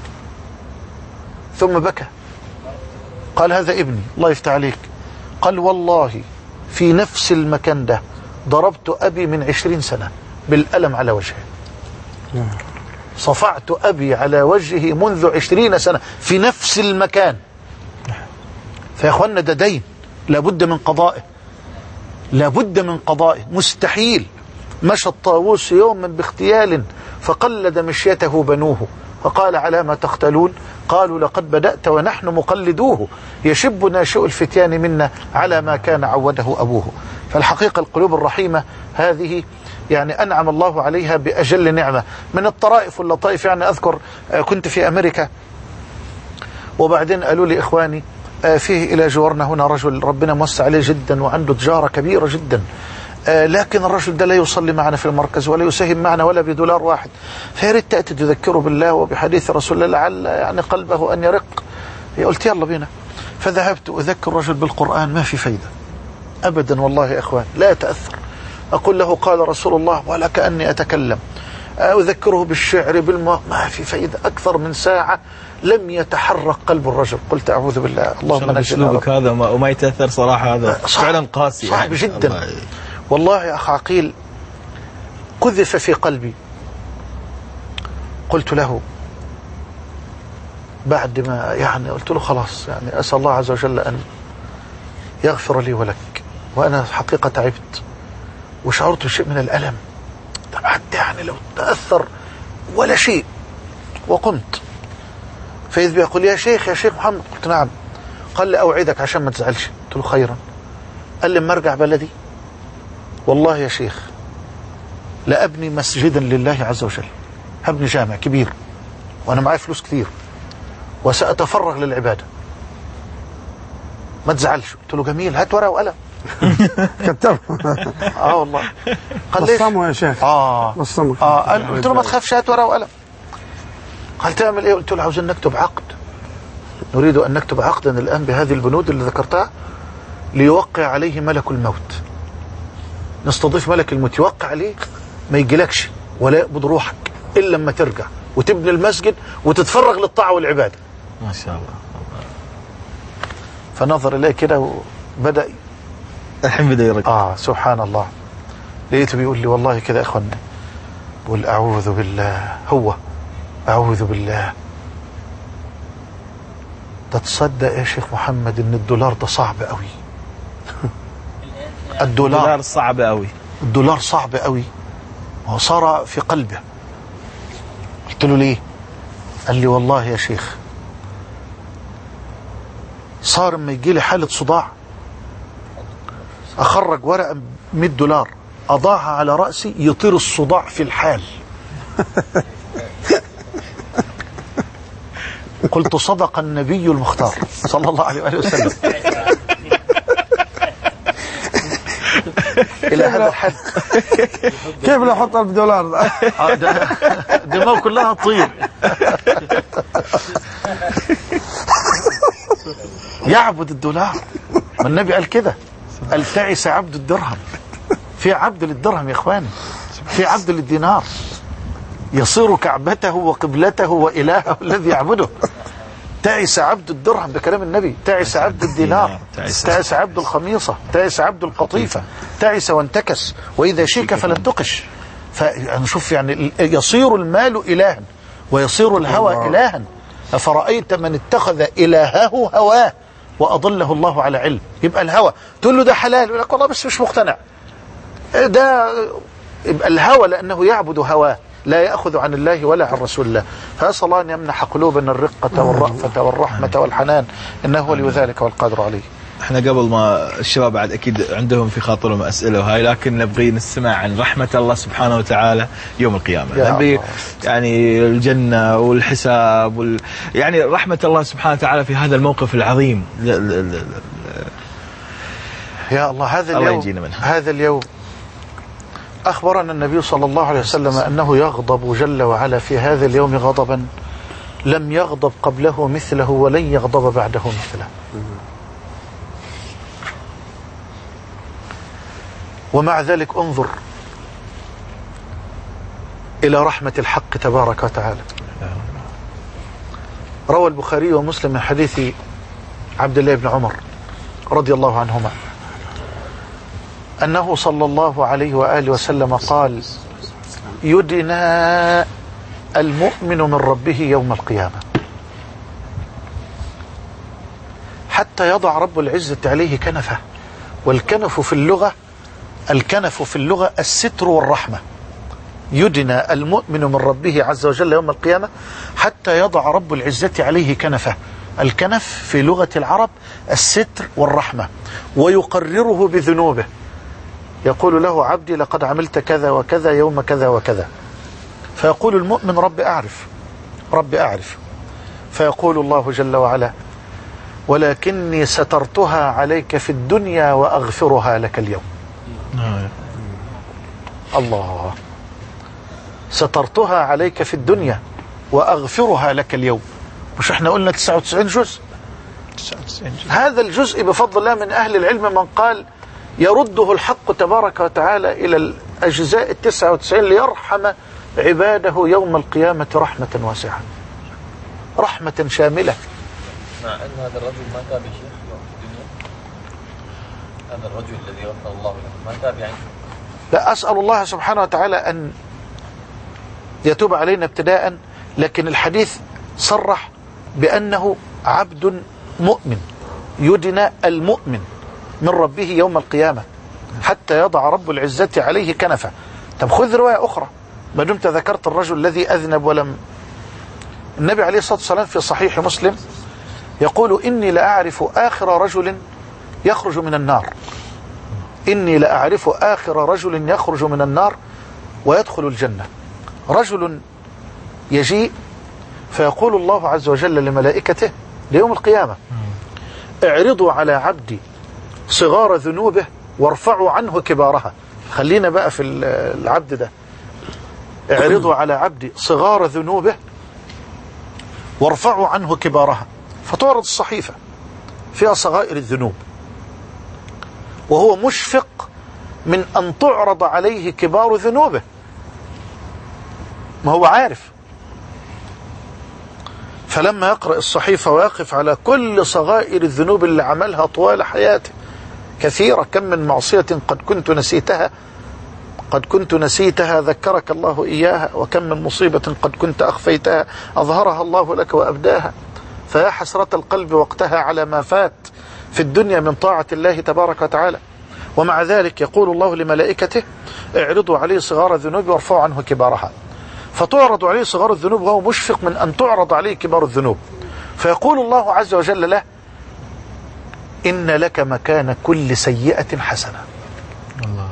ثم بكى قال هذا ابني الله يفتح عليك. قال والله في نفس المكان ده ضربت أبي من عشرين سنة بالألم على وجهه. صفعت أبي على وجهه منذ عشرين سنة في نفس المكان. فيا أخوانا ده دين لابد من قضائه، لابد من قضائه، مستحيل. مشى الطاووس يوما باغتيال فقلد مشيته بنوه فقال على ما تختلون؟ قالوا لقد بدأت ونحن مقلدوه يشب ناشئ الفتيان منا على ما كان عوده أبوه. فالحقيقة القلوب الرحيمة هذه يعني أنعم الله عليها بأجل نعمة. من الطرائف واللطائف يعني أذكر كنت في أمريكا وبعدين قالوا لي إخواني فيه إلى جوارنا هنا رجل ربنا موسع عليه جدا وعنده تجارة كبيرة جدا، لكن الرجل ده لا يصلي معنا في المركز ولا يساهم معنا ولا بدولار واحد، فياريت تأتي تذكره بالله وبحديث رسول الله لعل يعني قلبه أن يرق. قلت يلا بينا. فذهبت أذكر الرجل بالقرآن، ما في فايدة أبدا والله يا إخوان، لا يتأثر. أقول له قال رسول الله ولا كأني أتكلم، أذكره بالشعر بالماء، ما في فايدة. أكثر من ساعة لم يتحرك قلب الرجل. قلت أعوذ بالله اللهم نجنا. أسلوبك هذا وما يتأثر صراحة، هذا فعلا قاسي، صعب يعني جدا الله. والله يا أخ عقيل قذف في قلبي. قلت له بعد ما يعني قلت له خلاص يعني أسأل الله عز وجل أن يغفر لي ولك، وأنا حقيقة تعبت وشعرت بشيء من الألم، طب حتى يعني لو تأثر ولا شيء. وقمت فإذ بيقول يا شيخ يا شيخ محمد. قلت نعم. قال لي أوعدك عشان ما تزعلش. قلت له خيرا. قال لي اما ارجع بلدي والله يا شيخ لأبني مسجدا لله عز وجل، هبني جامع كبير وأنا معي فلوس كثير وسأتفرغ للعبادة، ما تزعلش. قلت له جميل، هات ورقة وقلم. كتبه. اه والله. قال ليش؟ بصمه يا شيخ. اه بصمه. اه قلت له ما تخافش، هات ورقة وقلم. قال تعمل ايه؟ قلت له عاوزين نكتب عقد، نريد ان نكتب عقدا الان بهذه البنود اللي ذكرتها ليوقع عليه ملك الموت. نستضيف ملك الموت يوقع عليه، ما يجيلكش ولا يقبض روحك الا لما ترجع وتبني المسجد وتتفرغ للطاعة والعبادة. ما شاء الله. فنظر اليه كده وبدأ الحين بدأ يرجع. اه سبحان الله. لقيته بيقول لي والله كده يا اخوانا، بقول اعوذ بالله، هو اعوذ بالله. تتصدق يا شيخ محمد ان الدولار ده صعب قوي. الدولار, الدولار صعب قوي. الدولار صعب قوي. وصار في قلبه. قلت له ليه؟ قال لي والله يا شيخ صار لما يجي لي حالة صداع اخرج ورقة مئة دولار اضعها على رأسي يطير الصداع في الحال. قلت صدق النبي المختار صلى الله عليه وآله وسلم. إلى هذا الحد. كيف لو حط ألف دولار؟ دماغه كلها تطير. يعبد الدولار. ما النبي قال كده، قال تعس عبد الدرهم. في عبد للدرهم يا اخواني، في عبد للدينار، يصير كعبته وقبلته وإلهه الذي يعبده. تعس عبد الدرهم، بكلام النبي. تعس عبد الدينار، تعس عبد الخميصة، تعس عبد القطيفة، تعس وانتكس وإذا شيك فلن تقش. فنشوف يعني يصير المال إلها ويصير الهوى إلها. أفرأيت من اتخذ إلهه هواه وأضله الله على علم. يبقى الهوى تقول له ده حلال، يقول لك والله بس مش مقتنع. ده يبقى الهوى لأنه يعبد هواه، لا يأخذ عن الله ولا عن رسول الله. فأسأل الله أن يمنح قلوبنا الرقة والرأفة والرحمة والحنان، إنه ولي ذلك والقادر عليه. احنا قبل ما الشباب بعد اكيد عندهم في خاطرهم اسئله وهاي، لكن نبغي نسمع عن رحمه الله سبحانه وتعالى يوم القيامه. نبغي يعني الجنه والحساب وال... يعني رحمه الله سبحانه وتعالى في هذا الموقف العظيم. ل... ل... ل... يا الله. هذا اليوم الله هذا اليوم أخبرنا النبي صلى الله عليه وسلم أنه يغضب جل وعلا في هذا اليوم غضبا لم يغضب قبله مثله ولن يغضب بعده مثله. ومع ذلك انظر إلى رحمة الحق تبارك وتعالى. روى البخاري ومسلم من حديث عبد الله بن عمر رضي الله عنهما أنه صلى الله عليه وآله وسلم قال: يدنى المؤمن من ربه يوم القيامة حتى يضع رب العزة عليه كنفه. والكنف في اللغة الكنف في اللغة الستر والرحمة. يدنى المؤمن من ربه عز وجل يوم القيامة حتى يضع رب العزة عليه كنفه. الكنف في لغة العرب الستر والرحمة، ويقرره بذنوبه، يقول له عبدي لقد عملت كذا وكذا يوم كذا وكذا، فيقول المؤمن رب أعرف رب أعرف فيقول الله جل وعلا ولكني سترتها عليك في الدنيا وأغفرها لك اليوم. الله، سترتها عليك في الدنيا وأغفرها لك اليوم. مش احنا قلنا تسعة وتسعين جزء؟ هذا الجزء بفضل الله من أهل العلم من قال يرده الحق تبارك وتعالى إلى الأجزاء التسعة وتسعين ليرحم عباده يوم القيامة رحمة واسعة، رحمة شاملة. مع أن هذا الرجل ما تاب يا شيخ يوم في الدنيا، هذا الرجل الذي غفر الله له ما تاب يعني. لا، أسأل الله سبحانه وتعالى أن يتوب علينا ابتداء، لكن الحديث صرح بأنه عبد مؤمن يدنى المؤمن من ربه يوم القيامة حتى يضع رب العزة عليه كنفه. طب خذ رواية أخرى ما دمت ذكرت الرجل الذي أذنب ولم. النبي عليه الصلاة والسلام في صحيح مسلم يقول إني لأعرف آخر رجل يخرج من النار إني لأعرف آخر رجل يخرج من النار ويدخل الجنة. رجل يجيء فيقول الله عز وجل لملائكته ليوم القيامة اعرضوا على عبدي صغار ذنوبه وارفعوا عنه كبارها. خلينا بقى في العبد ده، اعرضوا على عبدي صغار ذنوبه وارفعوا عنه كبارها. فتعرض الصحيفة فيها صغائر الذنوب وهو مشفق من أن تعرض عليه كبار ذنوبه، ما هو عارف. فلما يقرأ الصحيفة ويقف على كل صغائر الذنوب اللي عملها طوال حياته كثيرة، كم من معصية قد كنت نسيتها قد كنت نسيتها ذكرك الله إياها، وكم من مصيبة قد كنت أخفيتها أظهرها الله لك وأبداها، فيا حسرة القلب وقتها على ما فات في الدنيا من طاعة الله تبارك وتعالى. ومع ذلك يقول الله لملائكته اعرضوا عليه صغار الذنوب وارفعوا عنه كبارها. فتعرض عليه صغار الذنوب وهو مشفق من أن تعرض عليه كبار الذنوب، فيقول الله عز وجل له إن لك مكان كل سيئة حسنة. الله،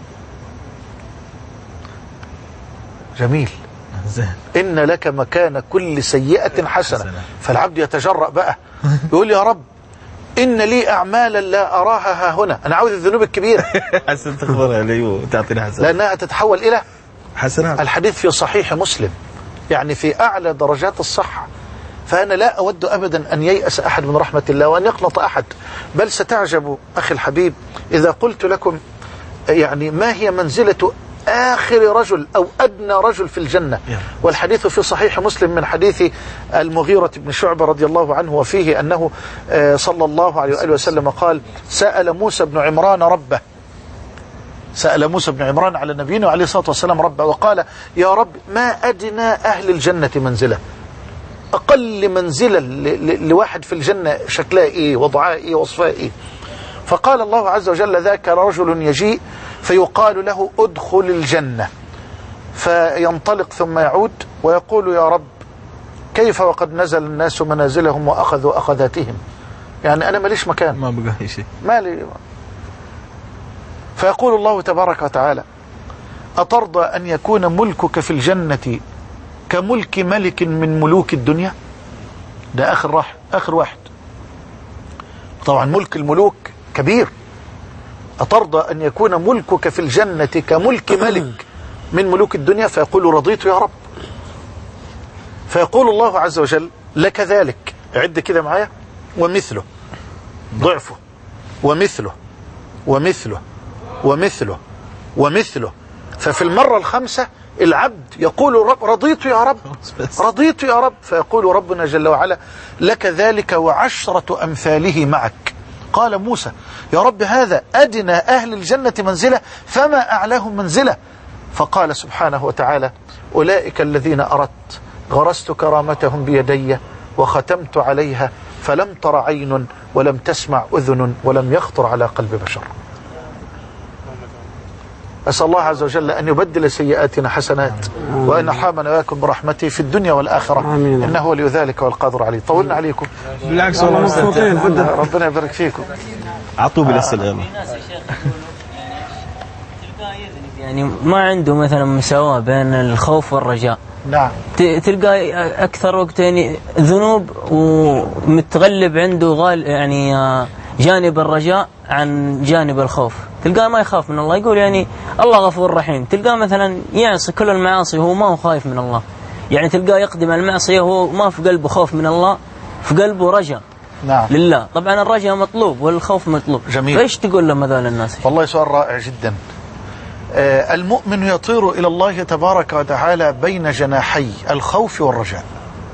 جميل. زين. إن لك مكان كل سيئة حسنة. فالعبد يتجرأ بقى يقول يا رب إن لي أعمالا لا أراها ها هنا، أنا عاوز الذنوب الكبيرة حسن تخبرها لي وتعطينا حسن لأنها تتحول إلى حسنات. الحديث في صحيح مسلم يعني في أعلى درجات الصحة. فأنا لا أود أبدا أن ييأس أحد من رحمة الله وأن يقنط أحد، بل ستعجب أخي الحبيب إذا قلت لكم يعني ما هي منزلة آخر رجل أو أدنى رجل في الجنة. والحديث في صحيح مسلم من حديث المغيرة بن شعبة رضي الله عنه، وفيه أنه صلى الله عليه وآله وسلم قال سأل موسى بن عمران ربه سأل موسى بن عمران على نبينا عليه الصلاة والسلام ربه وقال يا رب ما أدنى أهل الجنة منزلة، أقل منزلة لواحد في الجنة شكلها إيه وضعها إيه وصفها إيه. فقال الله عز وجل ذاك رجل يجيء فيقال له ادخل الجنة، فينطلق ثم يعود ويقول يا رب كيف وقد نزل الناس منازلهم وأخذوا أخذاتهم، يعني أنا ماليش مكان، ما بقى شيء مالي. فيقول الله تبارك وتعالى أترضى أن يكون ملكك في الجنة كملك ملك من ملوك الدنيا؟ ده آخر واحد آخر واحد طبعا ملك الملوك كبير. أترضى أن يكون ملكك في الجنة كملك ملك من ملوك الدنيا؟ فيقول رضيت يا رب. فيقول الله عز وجل لك ذلك، عد كده معايا، ومثله ضعفه ومثله ومثله ومثله ومثله. ففي المرة الخامسة العبد يقول رب رضيت يا رب رضيت يا رب. فيقول ربنا جل وعلا لك ذلك وعشرة أمثاله معك. قال موسى يا رب هذا أدنى أهل الجنة منزلة فما أعلاهم منزلة. فقال سبحانه وتعالى أولئك الذين أردت غرست كرامتهم بيدي وختمت عليها فلم تر عين ولم تسمع أذن ولم يخطر على قلب بشر. أسأل الله عز وجل أن يبدل سيئاتنا حسنات وأن يرحمنا وإياكم برحمته في الدنيا والآخرة، إنه ولي ذلك والقادر عليه. طولنا عليكم. بالعكس والله مستمتعين. ربنا يبارك فيكم. عطوا بالأسئلة. يعني ما عنده مثلا مساواة بين الخوف والرجاء. نعم. تلقى أكثر وقت يعني ذنوب ومتغلب عنده غال يعني جانب الرجاء عن جانب الخوف. تلقاه ما يخاف من الله، يقول يعني الله غفور رحيم. تلقاه مثلا يعصي كل المعاصي وهو ما هو خايف من الله. يعني تلقاه يقدم المعصية وهو ما في قلبه خوف من الله، في قلبه رجاء. نعم. لله. طبعا الرجاء مطلوب والخوف مطلوب. جميل. فايش تقول لهم هذول الناس؟ والله سؤال رائع جدا. آه المؤمن يطير إلى الله تبارك وتعالى بين جناحي الخوف والرجاء،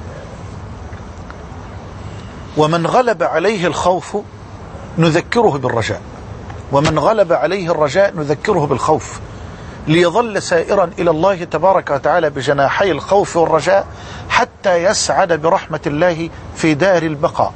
ومن غلب عليه الخوف نذكره بالرجاء، ومن غلب عليه الرجاء نذكره بالخوف، ليظل سائرا إلى الله تبارك وتعالى بجناحي الخوف والرجاء حتى يسعد برحمة الله في دار البقاء.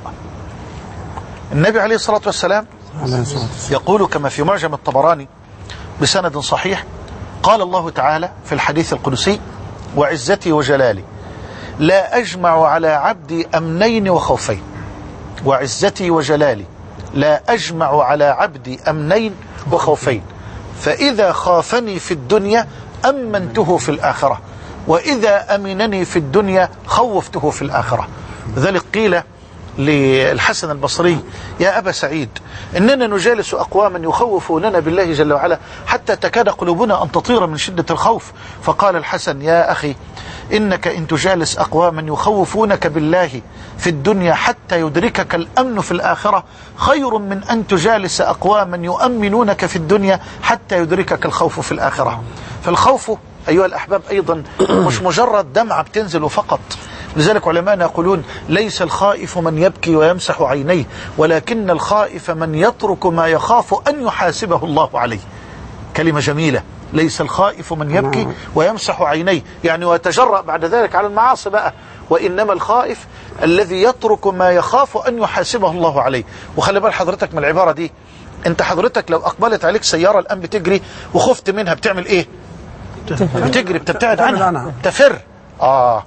النبي عليه الصلاة والسلام يقول كما في معجم الطبراني بسند صحيح، قال الله تعالى في الحديث القدسي: وعزتي وجلالي لا أجمع على عبدي أمنين وخوفين. وعزتي وجلالي لا أجمع على عبدي أمنين وخوفين، فإذا خافني في الدنيا أمنته في الآخرة، وإذا أمنني في الدنيا خوفته في الآخرة. لذلك قيل للحسن البصري: يا أبا سعيد، إننا نجالس أقواما يخوفوننا بالله جل وعلا حتى تكاد قلوبنا أن تطير من شدة الخوف. فقال الحسن: يا أخي، إنك إن تجالس أقواما يخوفونك بالله في الدنيا حتى يدركك الأمن في الآخرة خير من أن تجالس أقواما يؤمنونك في الدنيا حتى يدركك الخوف في الآخرة. فالخوف أيها الأحباب أيضا مش مجرد دمعة بتنزل فقط. لذلك علماءنا يقولون: ليس الخائف من يبكي ويمسح عينيه، ولكن الخائف من يترك ما يخاف أن يحاسبه الله عليه. كلمة جميلة. ليس الخائف من يبكي ويمسح عينيه، يعني ويتجرأ بعد ذلك على المعاصي بقى، وإنما الخائف الذي يترك ما يخاف أن يحاسبه الله عليه. وخلي بال حضرتك من العبارة دي، انت حضرتك لو أقبلت عليك سيارة الآن بتجري وخفت منها بتعمل ايه؟ بتجري، بتبتعد عنها، تفر. آه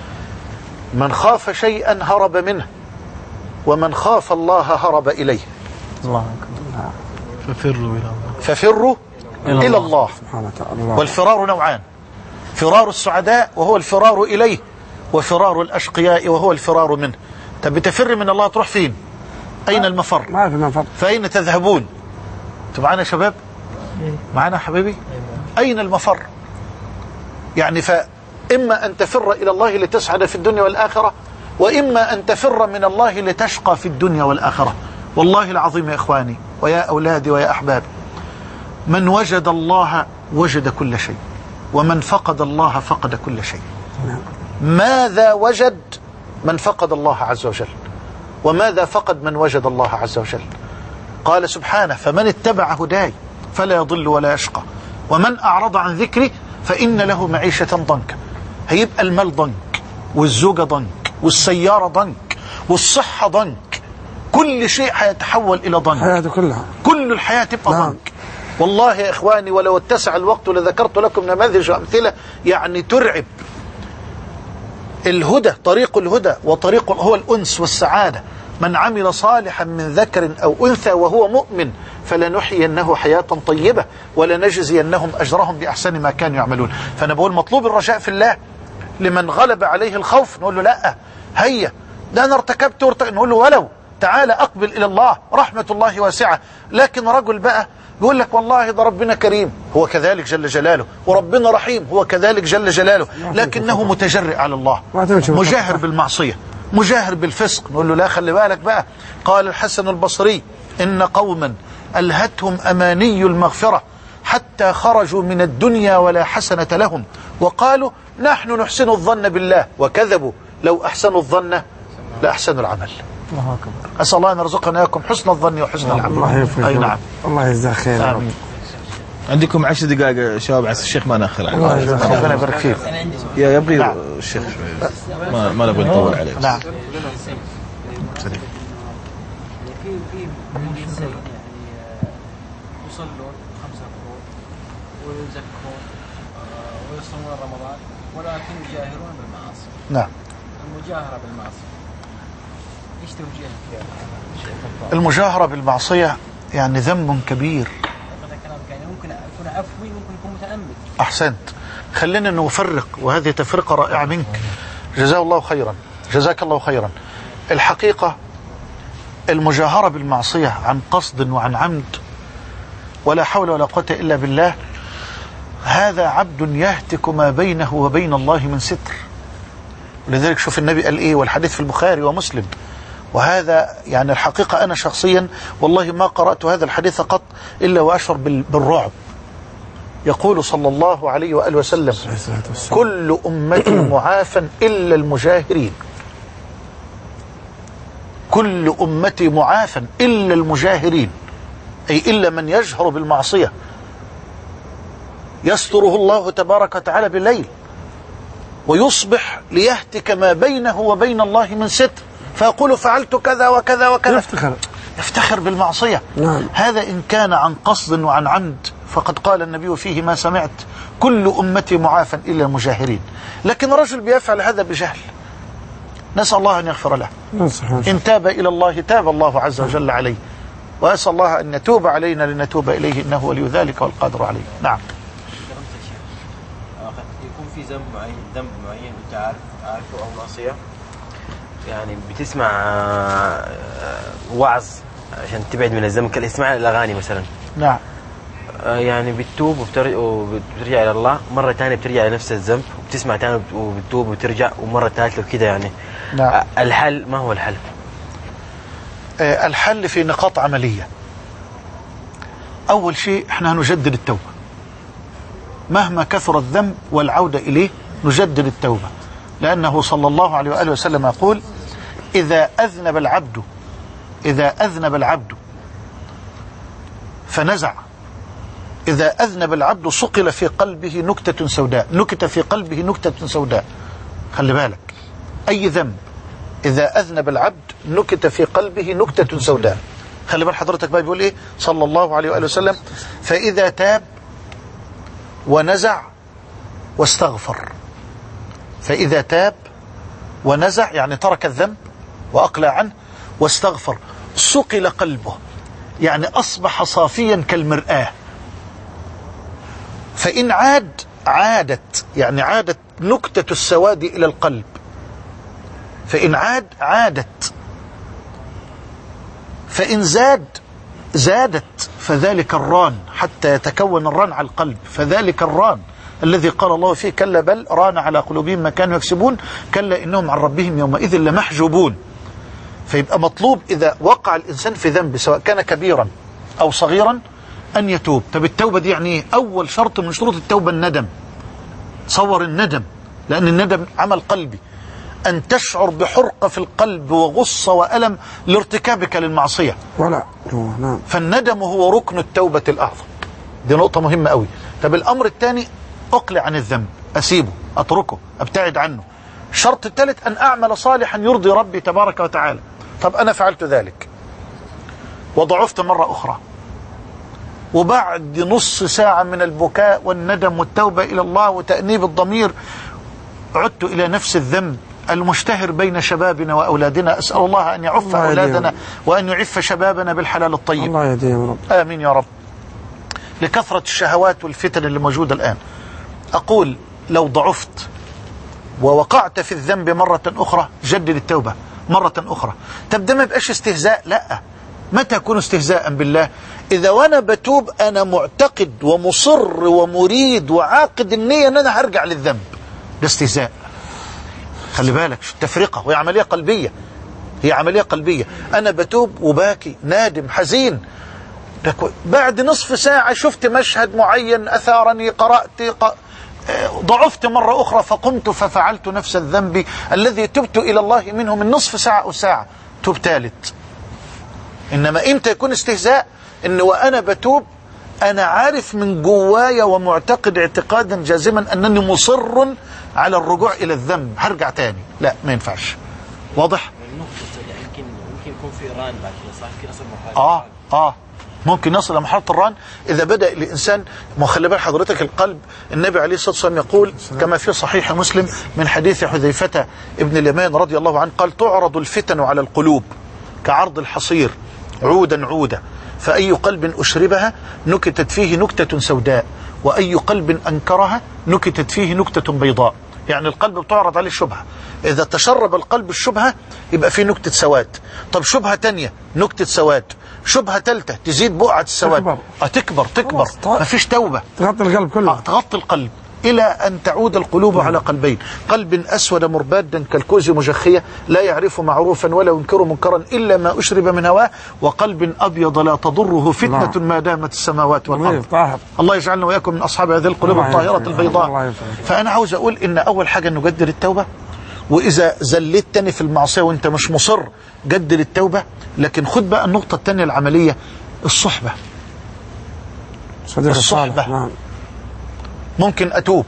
من خاف شيئا هرب منه، ومن خاف الله هرب إليه. الله ففروا إلى الله ففروا إلى, إلى الله. الله. والفرار نوعان: فرار السعداء وهو الفرار إليه، وفرار الأشقياء وهو الفرار منه. طب بتفر من الله تروح فين؟ أين المفر؟ ما في مفر. فأين تذهبون؟ انتوا معنا يا شباب؟ معنا حبيبي؟ أين المفر؟ يعني فإما أن تفر إلى الله لتسعد في الدنيا والآخرة، وإما أن تفر من الله لتشقى في الدنيا والآخرة. والله العظيم يا إخواني ويا أولادي ويا أحبابي، من وجد الله وجد كل شيء، ومن فقد الله فقد كل شيء. ماذا وجد من فقد الله عز وجل؟ وماذا فقد من وجد الله عز وجل؟ قال سبحانه: فمن اتبع هداي فلا يضل ولا يشقى، ومن أعرض عن ذكري فإن له معيشة ضنكا. هيبقى المال ضنك، والزوجة ضنك، والسيارة ضنك، والصحة ضنك، كل شيء هيتحول إلى ضنك، حياته كلها، كل الحياة تبقى نعم. ضنك. والله يا إخواني ولو اتسع الوقت لذكرت لكم نماذج وأمثلة يعني ترعب. الهدى، طريق الهدى وطريق هو الأنس والسعادة. من عمل صالحا من ذكر أو أنثى وهو مؤمن فلنحيينه حياة طيبة ولنجزينهم أجرهم بأحسن ما كانوا يعملون. فأنا بقول مطلوب الرجاء في الله. لمن غلب عليه الخوف نقول له: لا، هيا، ده أنا ارتكبت ارتكبت. نقول له: ولو، تعال أقبل إلى الله، رحمة الله واسعة. لكن رجل بقى يقول لك: والله ده ربنا كريم، هو كذلك جل جلاله، وربنا رحيم، هو كذلك جل جلاله، لكنه متجرئ على الله، مجاهر بالمعصية، مجاهر بالفسق. نقول له: لا، خلي بالك بقى. قال الحسن البصري: إن قوما ألهتهم أماني المغفرة حتى خرجوا من الدنيا ولا حسنة لهم، وقالوا: نحن نحسن الظن بالله، وكذبوا، لو أحسنوا الظن لأحسنوا العمل. الله أكبر. أسأل الله أن يرزقنا إياكم حسن الظن وحسن العمل. الله يوفقك. أي نعم. الله يجزاك خير. آمين. عندكم عشر دقائق شباب على الشيخ ما ناخر عليه. ربنا يبارك فيك. يا يبغي نعم. الشيخ شوي ما ما نبغى نطول عليه. نعم. في في يعني يصلون خمسة فروض ويزكون ويصومون رمضان ولكن يجاهرون بالمعاصي. نعم. المجاهرة بالمعاصي ايش توجيه فيها؟ المجاهرة بالمعصية يعني ذنب كبير. يعني ممكن يكون عفوي ممكن يكون متعمد. أحسنت. خلينا نفرق، وهذه تفرقة رائعة منك، جزاه الله خيرا، جزاك الله خيرا. الحقيقة المجاهرة بالمعصية عن قصد وعن عمد ولا حول ولا قوة إلا بالله، هذا عبد يهتك ما بينه وبين الله من ستر. ولذلك شوف النبي قال إيه، والحديث في البخاري ومسلم، وهذا يعني الحقيقة أنا شخصيا والله ما قرأت هذا الحديث قط إلا وأشعر بالرعب. يقول صلى الله عليه وآله وسلم: كل أمتي معافى إلا المجاهرين. كل أمتي معافى إلا المجاهرين، أي إلا من يجهر بالمعصية يستره الله تبارك وتعالى بالليل ويصبح ليهتك ما بينه وبين الله من ستر، فيقول فعلت كذا وكذا وكذا، يفتخر يفتخر بالمعصية. نعم. هذا إن كان عن قصد وعن عمد فقد قال النبي فيه ما سمعت: كل أمتي معافى إلا المجاهرين. لكن رجل بيفعل هذا بجهل، نسأل الله أن يغفر له. إن تاب إلى الله تاب الله عز وجل عليه، وأسأل الله أن يتوب علينا لنتوب إليه إنه ولي ذلك والقادر عليه. نعم. يكون في ذنب معين ذنب معين أنت عارف عارفه أو معصية، يعني بتسمع وعظ عشان تبعد من الذنب كالاستماع للأغاني مثلا. نعم. يعني بتتوب وبترجع إلى الله، مرة ثانية بترجع لنفس الذنب وبتسمع ثاني وبتتوب وبترجع، ومرة ثالثة وكده يعني. نعم. الحل ما هو الحل؟ آه الحل في نقاط عملية. أول شيء احنا هنجدد التوبة مهما كثر الذنب، والعودة إليه نجدد التوبة، لأنه صلى الله عليه وآله وسلم يقول: إذا أذنب العبد إذا أذنب العبد فنزع إذا أذنب العبد صقل في قلبه نكتة سوداء نكت في قلبه نكتة سوداء. خلي بالك، أي ذنب إذا أذنب العبد نكت في قلبه نكتة سوداء. خلي بال حضرتك بقى، بيقول إيه صلى الله عليه وآله وسلم: فإذا تاب ونزع واستغفر. فإذا تاب ونزع يعني ترك الذنب وأقلع عنه، واستغفر، صقل قلبه يعني أصبح صافيا كالمرآة. فإن عاد عادت يعني عادت نكتة السواد إلى القلب، فإن عاد عادت، فإن زاد زادت، فذلك الران حتى يتكون الران على القلب، فذلك الران الذي قال الله فيه: كلا بل ران على قلوبهم ما كانوا يكسبون كلا إنهم عن ربهم يومئذ لمحجوبون. فيبقى مطلوب إذا وقع الإنسان في ذنب سواء كان كبيرا أو صغيرا أن يتوب. طب التوبة دي يعني إيه؟ أول شرط من شروط التوبة الندم. تصور الندم، لأن الندم عمل قلبي، أن تشعر بحرقة في القلب وغصة وألم لارتكابك للمعصية. ولا نعم. فالندم هو ركن التوبة الأعظم. دي نقطة مهمة قوي. طب الأمر الثاني: أقلع عن الذنب، أسيبه، أتركه، أبتعد عنه. الشرط الثالث: أن أعمل صالحا يرضي ربي تبارك وتعالى. طب أنا فعلت ذلك وضعفت مرة أخرى، وبعد نص ساعة من البكاء والندم والتوبة إلى الله وتأنيب الضمير عدت إلى نفس الذنب المشتهر بين شبابنا وأولادنا. أسأل الله أن يعف أولادنا وأن يعف شبابنا بالحلال الطيب. الله يهديهم رب. آمين يا رب. لكثرة الشهوات والفتن اللي موجودة الآن، أقول لو ضعفت ووقعت في الذنب مرة أخرى جدد التوبة مرة أخرى. طب ده ما يبقاش استهزاء، لا. متى يكون استهزاء بالله؟ إذا وأنا بتوب أنا معتقد ومصر ومريد وعاقد النية أن أنا هرجع للذنب، ده استهزاء. خلي بالك التفرقة، وهي عملية قلبية، هي عملية قلبية. أنا بتوب وباكي نادم حزين، بعد نصف ساعة شفت مشهد معين أثارني، قرأت ق... ضعفت مرة أخرى فقمت ففعلت نفس الذنب الذي تبت إلى الله منه من نصف ساعة أو ساعة، توب ثالث. إنما إمتى يكون استهزاء؟ إن وأنا بتوب أنا عارف من جوايا ومعتقد اعتقادا جازما أنني مصر على الرجوع إلى الذنب، هرجع تاني، لا ما ينفعش. واضح؟ يمكن يمكن يكون في ران بعد كده، صح؟ يمكن يصل مرحلة آه آه ممكن يصل لمرحلة الران إذا بدأ الإنسان. ما خلي بال حضرتك القلب، النبي عليه الصلاة والسلام يقول كما في صحيح مسلم من حديث حذيفة ابن اليمان رضي الله عنه قال: تعرض الفتن على القلوب كعرض الحصير عودا عودا، فأي قلب أشربها نكتت فيه نكتة سوداء، وأي قلب أنكرها نكتت فيه نكتة بيضاء. يعني القلب بتعرض عليه الشبهة، إذا تشرب القلب الشبهة يبقى فيه نكتة سواد. طب شبهة تانية نكتة سواد، شبهة ثالثة تزيد بقعة السواد، تكبر تكبر تكبر مفيش توبة، تغطي القلب كله، آه تغطي القلب إلى أن تعود القلوب على قلبين: قلب أسود مربادا كالكوز مجخية لا يعرف معروفا ولا ينكر منكرا إلا ما أشرب من هواه، وقلب أبيض لا تضره فتنة ما دامت السماوات والأرض. الله يجعلنا وإياكم من أصحاب هذه القلوب الطاهرة البيضاء. فأنا عاوز أقول إن أول حاجة نجدد التوبة، وإذا زلت تاني في المعصية وإنت مش مصر جدد التوبة. لكن خد بقى النقطة الثانية العملية: الصحبة. الصحبة ممكن أتوب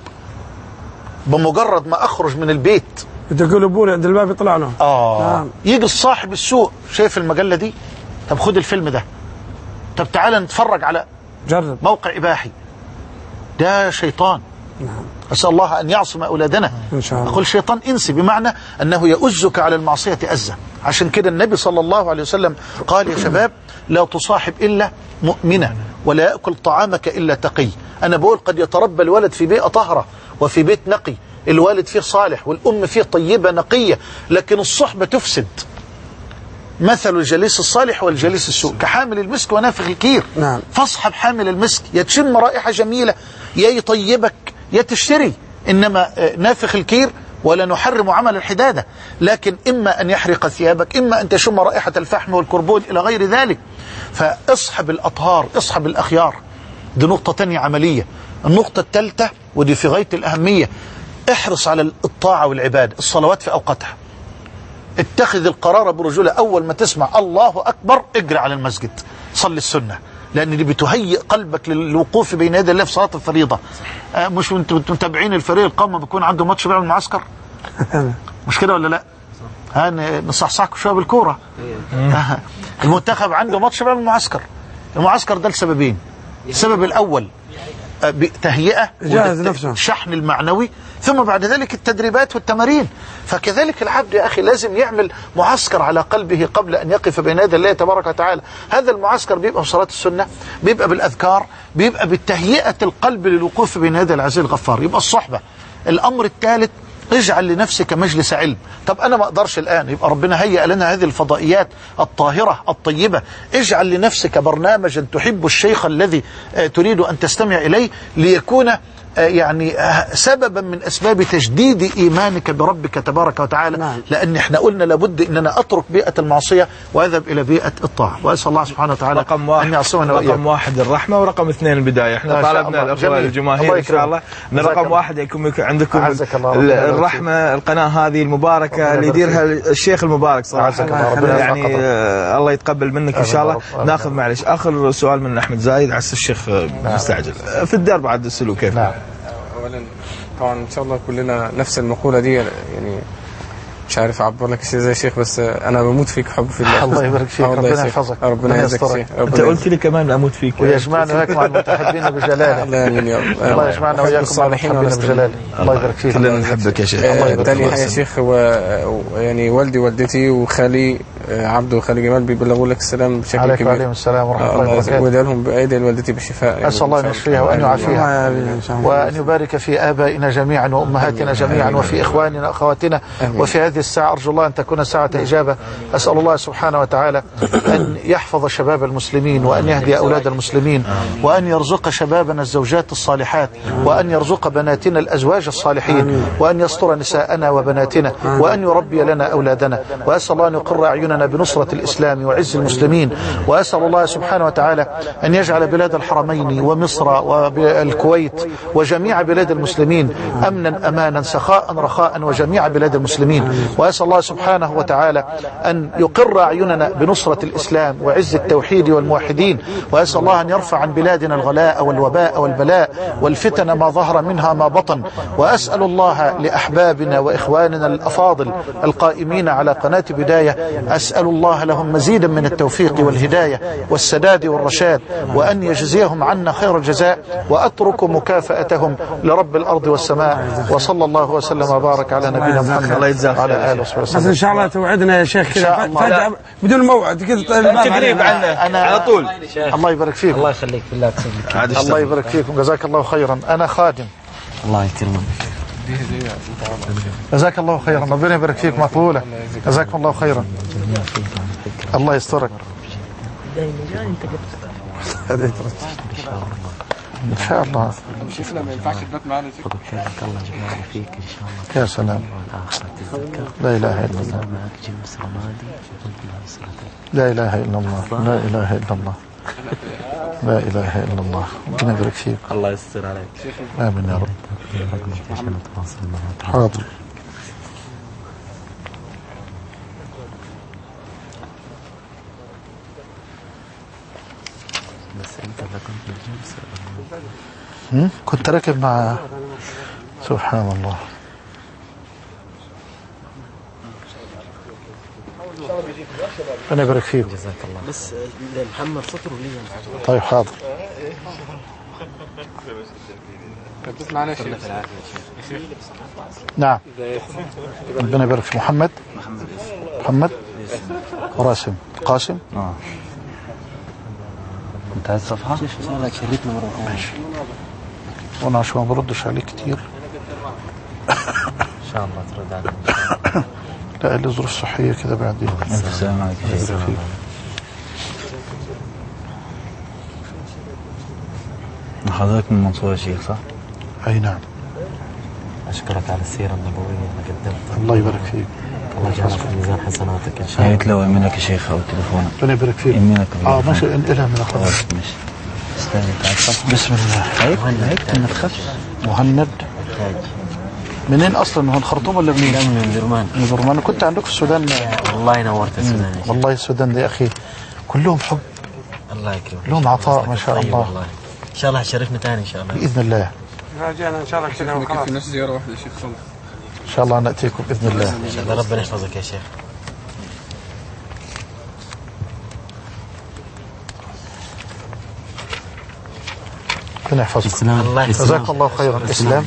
بمجرد ما أخرج من البيت، يتقلبون عند الباب يطلع له. آه نعم. يجي الصاحب السوء: شايف المجلة دي؟ طب خد الفيلم ده، طب تعالى نتفرج على جرب موقع إباحي. ده شيطان. نعم. أسأل الله أن يعصم أولادنا. إن شاء الله. أقول شيطان إنسي بمعنى أنه يؤزك على المعصية أزة. عشان كده النبي صلى الله عليه وسلم قال: يا شباب لا تصاحب إلا مؤمنة ولا يأكل طعامك إلا تقي. أنا بقول قد يتربى الولد في بيئة طهرة وفي بيت نقي، الوالد فيه صالح والأم فيه طيبة نقية، لكن الصحبة تفسد. مثل الجليس الصالح والجليس السوء كحامل المسك ونافخ الكير. نعم. فاصحب حامل المسك، يتشم رائحة جميلة، يا يطيبك يا تشتري. إنما نافخ الكير ولا نحرم عمل الحدادة، لكن إما أن يحرق ثيابك، إما أن تشم رائحة الفحم والكربون إلى غير ذلك. فاصحب الأطهار، اصحب الأخيار. دي نقطة تانية عملية. النقطة الثالثة ودي في غاية الأهمية: احرص على الطاعة والعبادة، الصلوات في أوقاتها. اتخذ القرار برجولة، أول ما تسمع الله أكبر اجري على المسجد صلي السنة، لأن دي بتهيئ قلبك للوقوف بين يدي الله في صلاة الفريضة. آه مش انتوا متابعين الفريق القومي بيكون عنده ماتش بيعمل معسكر؟ مش كده ولا لا؟ ها نصحصحكم شويه بالكوره. المنتخب عنده ماتش بيعمل معسكر. المعسكر ده لسببين: السبب الأول تهيئة الشحن المعنوي، ثم بعد ذلك التدريبات والتمارين. فكذلك العبد يا أخي لازم يعمل معسكر على قلبه قبل أن يقف بين يدي الله تبارك وتعالى. هذا المعسكر بيبقى بصلاة السنة، بيبقى بالأذكار، بيبقى بالتهيئة القلب للوقوف بين يدي العزيز الغفار. يبقى الصحبة. الأمر الثالث: اجعل لنفسك مجلس علم. طب أنا ما أقدرش الآن، يبقى ربنا هيأ لنا هذه الفضائيات الطاهرة الطيبة. اجعل لنفسك برنامجا تحب الشيخ الذي تريد أن تستمع إليه ليكون يعني سببا من أسباب تجديد إيمانك بربك تبارك وتعالى. نعم. لأن احنا قلنا لابد أننا أترك بيئة المعصية وأذهب إلى بيئة الطاعة. وأسأل الله سبحانه وتعالى رقم واحد أن يعصمنا وإياك. رقم واحد الرحمة، ورقم اثنين البداية. احنا طالبنا الأخوة الجماهير إن شاء الله أن رقم واحد يكون عندكم الرحمة، القناة هذه المباركة اللي يديرها الشيخ المبارك صراحة. يعني آه الله يتقبل منك إن شاء الله. ناخذ معلش آخر سؤال من أحمد زايد عسى الشيخ مستعجل في الدار بعد السلوك كيف؟ نعم. اولا طبعا ان شاء الله كلنا نفس المقوله دي، يعني مش عارف اعبر لك شيء زي شيخ، بس انا بموت فيك حب في الله. الله يبارك فيك، ربنا يحفظك، ربنا يسترك. انت قلت لي كمان اموت فيك ويجمعنا وياكم مع المتحبين بجلاله. الله يجمعنا وياكم الصالحين بجلاله. الله يبارك فيك، كلنا نحبك يا شيخ. ثاني حاجه يا شيخ، هو يعني والدي ووالدتي وخالي عبده وخالي جمال بيبلغوا لك السلام بشكل عليك كبير. عليكم السلام ورحمه الله وبركاته. وادعي لهم بايدي والدتي بالشفاء. اسال الله ان يشفيها وان يعافيها وان يبارك في ابائنا جميعا وامهاتنا جميعا وفي اخواننا واخواتنا. وفي هذه الساعه ارجو الله أن تكون ساعة إجابة. أسأل الله سبحانه وتعالى أن يحفظ شباب المسلمين وأن يهدي أولاد المسلمين وأن يرزق شبابنا الزوجات الصالحات وأن يرزق بناتنا الأزواج الصالحين وأن يستر نساءنا وبناتنا وأن يربي لنا أولادنا. وأسأل الله أن يقر أعيننا بنصرة الإسلام وعز المسلمين. وأسأل الله سبحانه وتعالى أن يجعل بلاد الحرمين ومصر والكويت وجميع بلاد المسلمين أمنا أمانا سخاء رخاء وجميع بلاد المسلمين. وأسأل الله سبحانه وتعالى أن يقر أعيننا بنصرة الإسلام وعز التوحيد والموحدين، وأسأل الله أن يرفع عن بلادنا الغلاء والوباء والبلاء والفتن ما ظهر منها ما بطن. وأسأل الله لأحبابنا وإخواننا الأفاضل القائمين على قناة بداية، أسأل الله لهم مزيدا من التوفيق والهداية والسداد والرشاد، وأن يجزيهم عنا خير الجزاء، وأترك مكافأتهم لرب الأرض والسماء. وصلى الله وسلم وبارك على نبينا محمد وعلى آله وصحبه وسلم. إن شاء الله توعدنا يا شيخ كذا فجأة بدون موعد كذا تقريب عنا أنا على طول. الله يبارك فيك. الله يخليك في الله تسلمك. الله يبارك فيكم، جزاك الله خيرا. أنا خادم. الله يكرمك. جزاك الله خيرا، ربنا يبارك فيك مقبولة. جزاكم الله خيرا. الله يسترك. إن شاء الله. شيخنا ما ينفعش تبات معانا يا شيخ. الله يجمعنا فيك إن شاء الله. يا سلام. لا إله إلا الله. لا إله إلا الله. لا إله إلا الله. لا إله إلا الله. ربنا يبارك فيك. الله يستر عليك. آمين يا رب. حاضر. بس أنت اللي كنت بالجلسة. كنت راكب مع سبحان الله. ربنا يبارك فيك. جزاك الله. بس محمد سطر لي. طيب حاضر. كنت معانا شيخ. نعم. ربنا يبارك في محمد. محمد وراسم قاسم. اه انت عايز صفحة؟ سألك شريتنا مرة ثانية. وانا عشان ما بردش عليك كتير. ان شاء الله ترد علينا. لا لي ظروف صحية كده بعدين. السلام عليكم. حضرتك من المنصورة يا شيخ صح؟ اي نعم. اشكرك على السيرة النبوية اللي قدمتها. الله يبارك فيك. الله يجعلك في ميزان حسناتك ان شاء الله. هيك لو يمينك يا شيخ او تليفونك. ربنا يبارك فيك. يمينك. اه ماشي انقلها من اخوك. ماشي. استنى تعال. بسم الله. هيك هيك ما تخافش. مهند. منين اصلا؟ هو الخرطوم ولا منين؟ من درمان. من درمان. انا كنت عندكم في السودان. والله نورت السودان. والله السودان دي يا اخي كلهم حب. الله يكرمك. لهم عطاء ما شاء الله. والله. ان شاء الله هتشرفنا ثاني ان شاء الله. باذن الله. راجعنا ان شاء الله كذا وخلاص. في نفس زيارة واحدة يا شيخ صالح. ان شاء الله ناتيكم باذن الله. ان شاء الله ربنا يحفظك يا شيخ. ربنا يحفظكم. الله يحفظك. جزاك الله خيرا. الاسلام.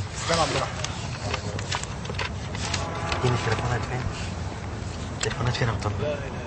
التليفونات فين؟ التليفونات فين يا عبد الله؟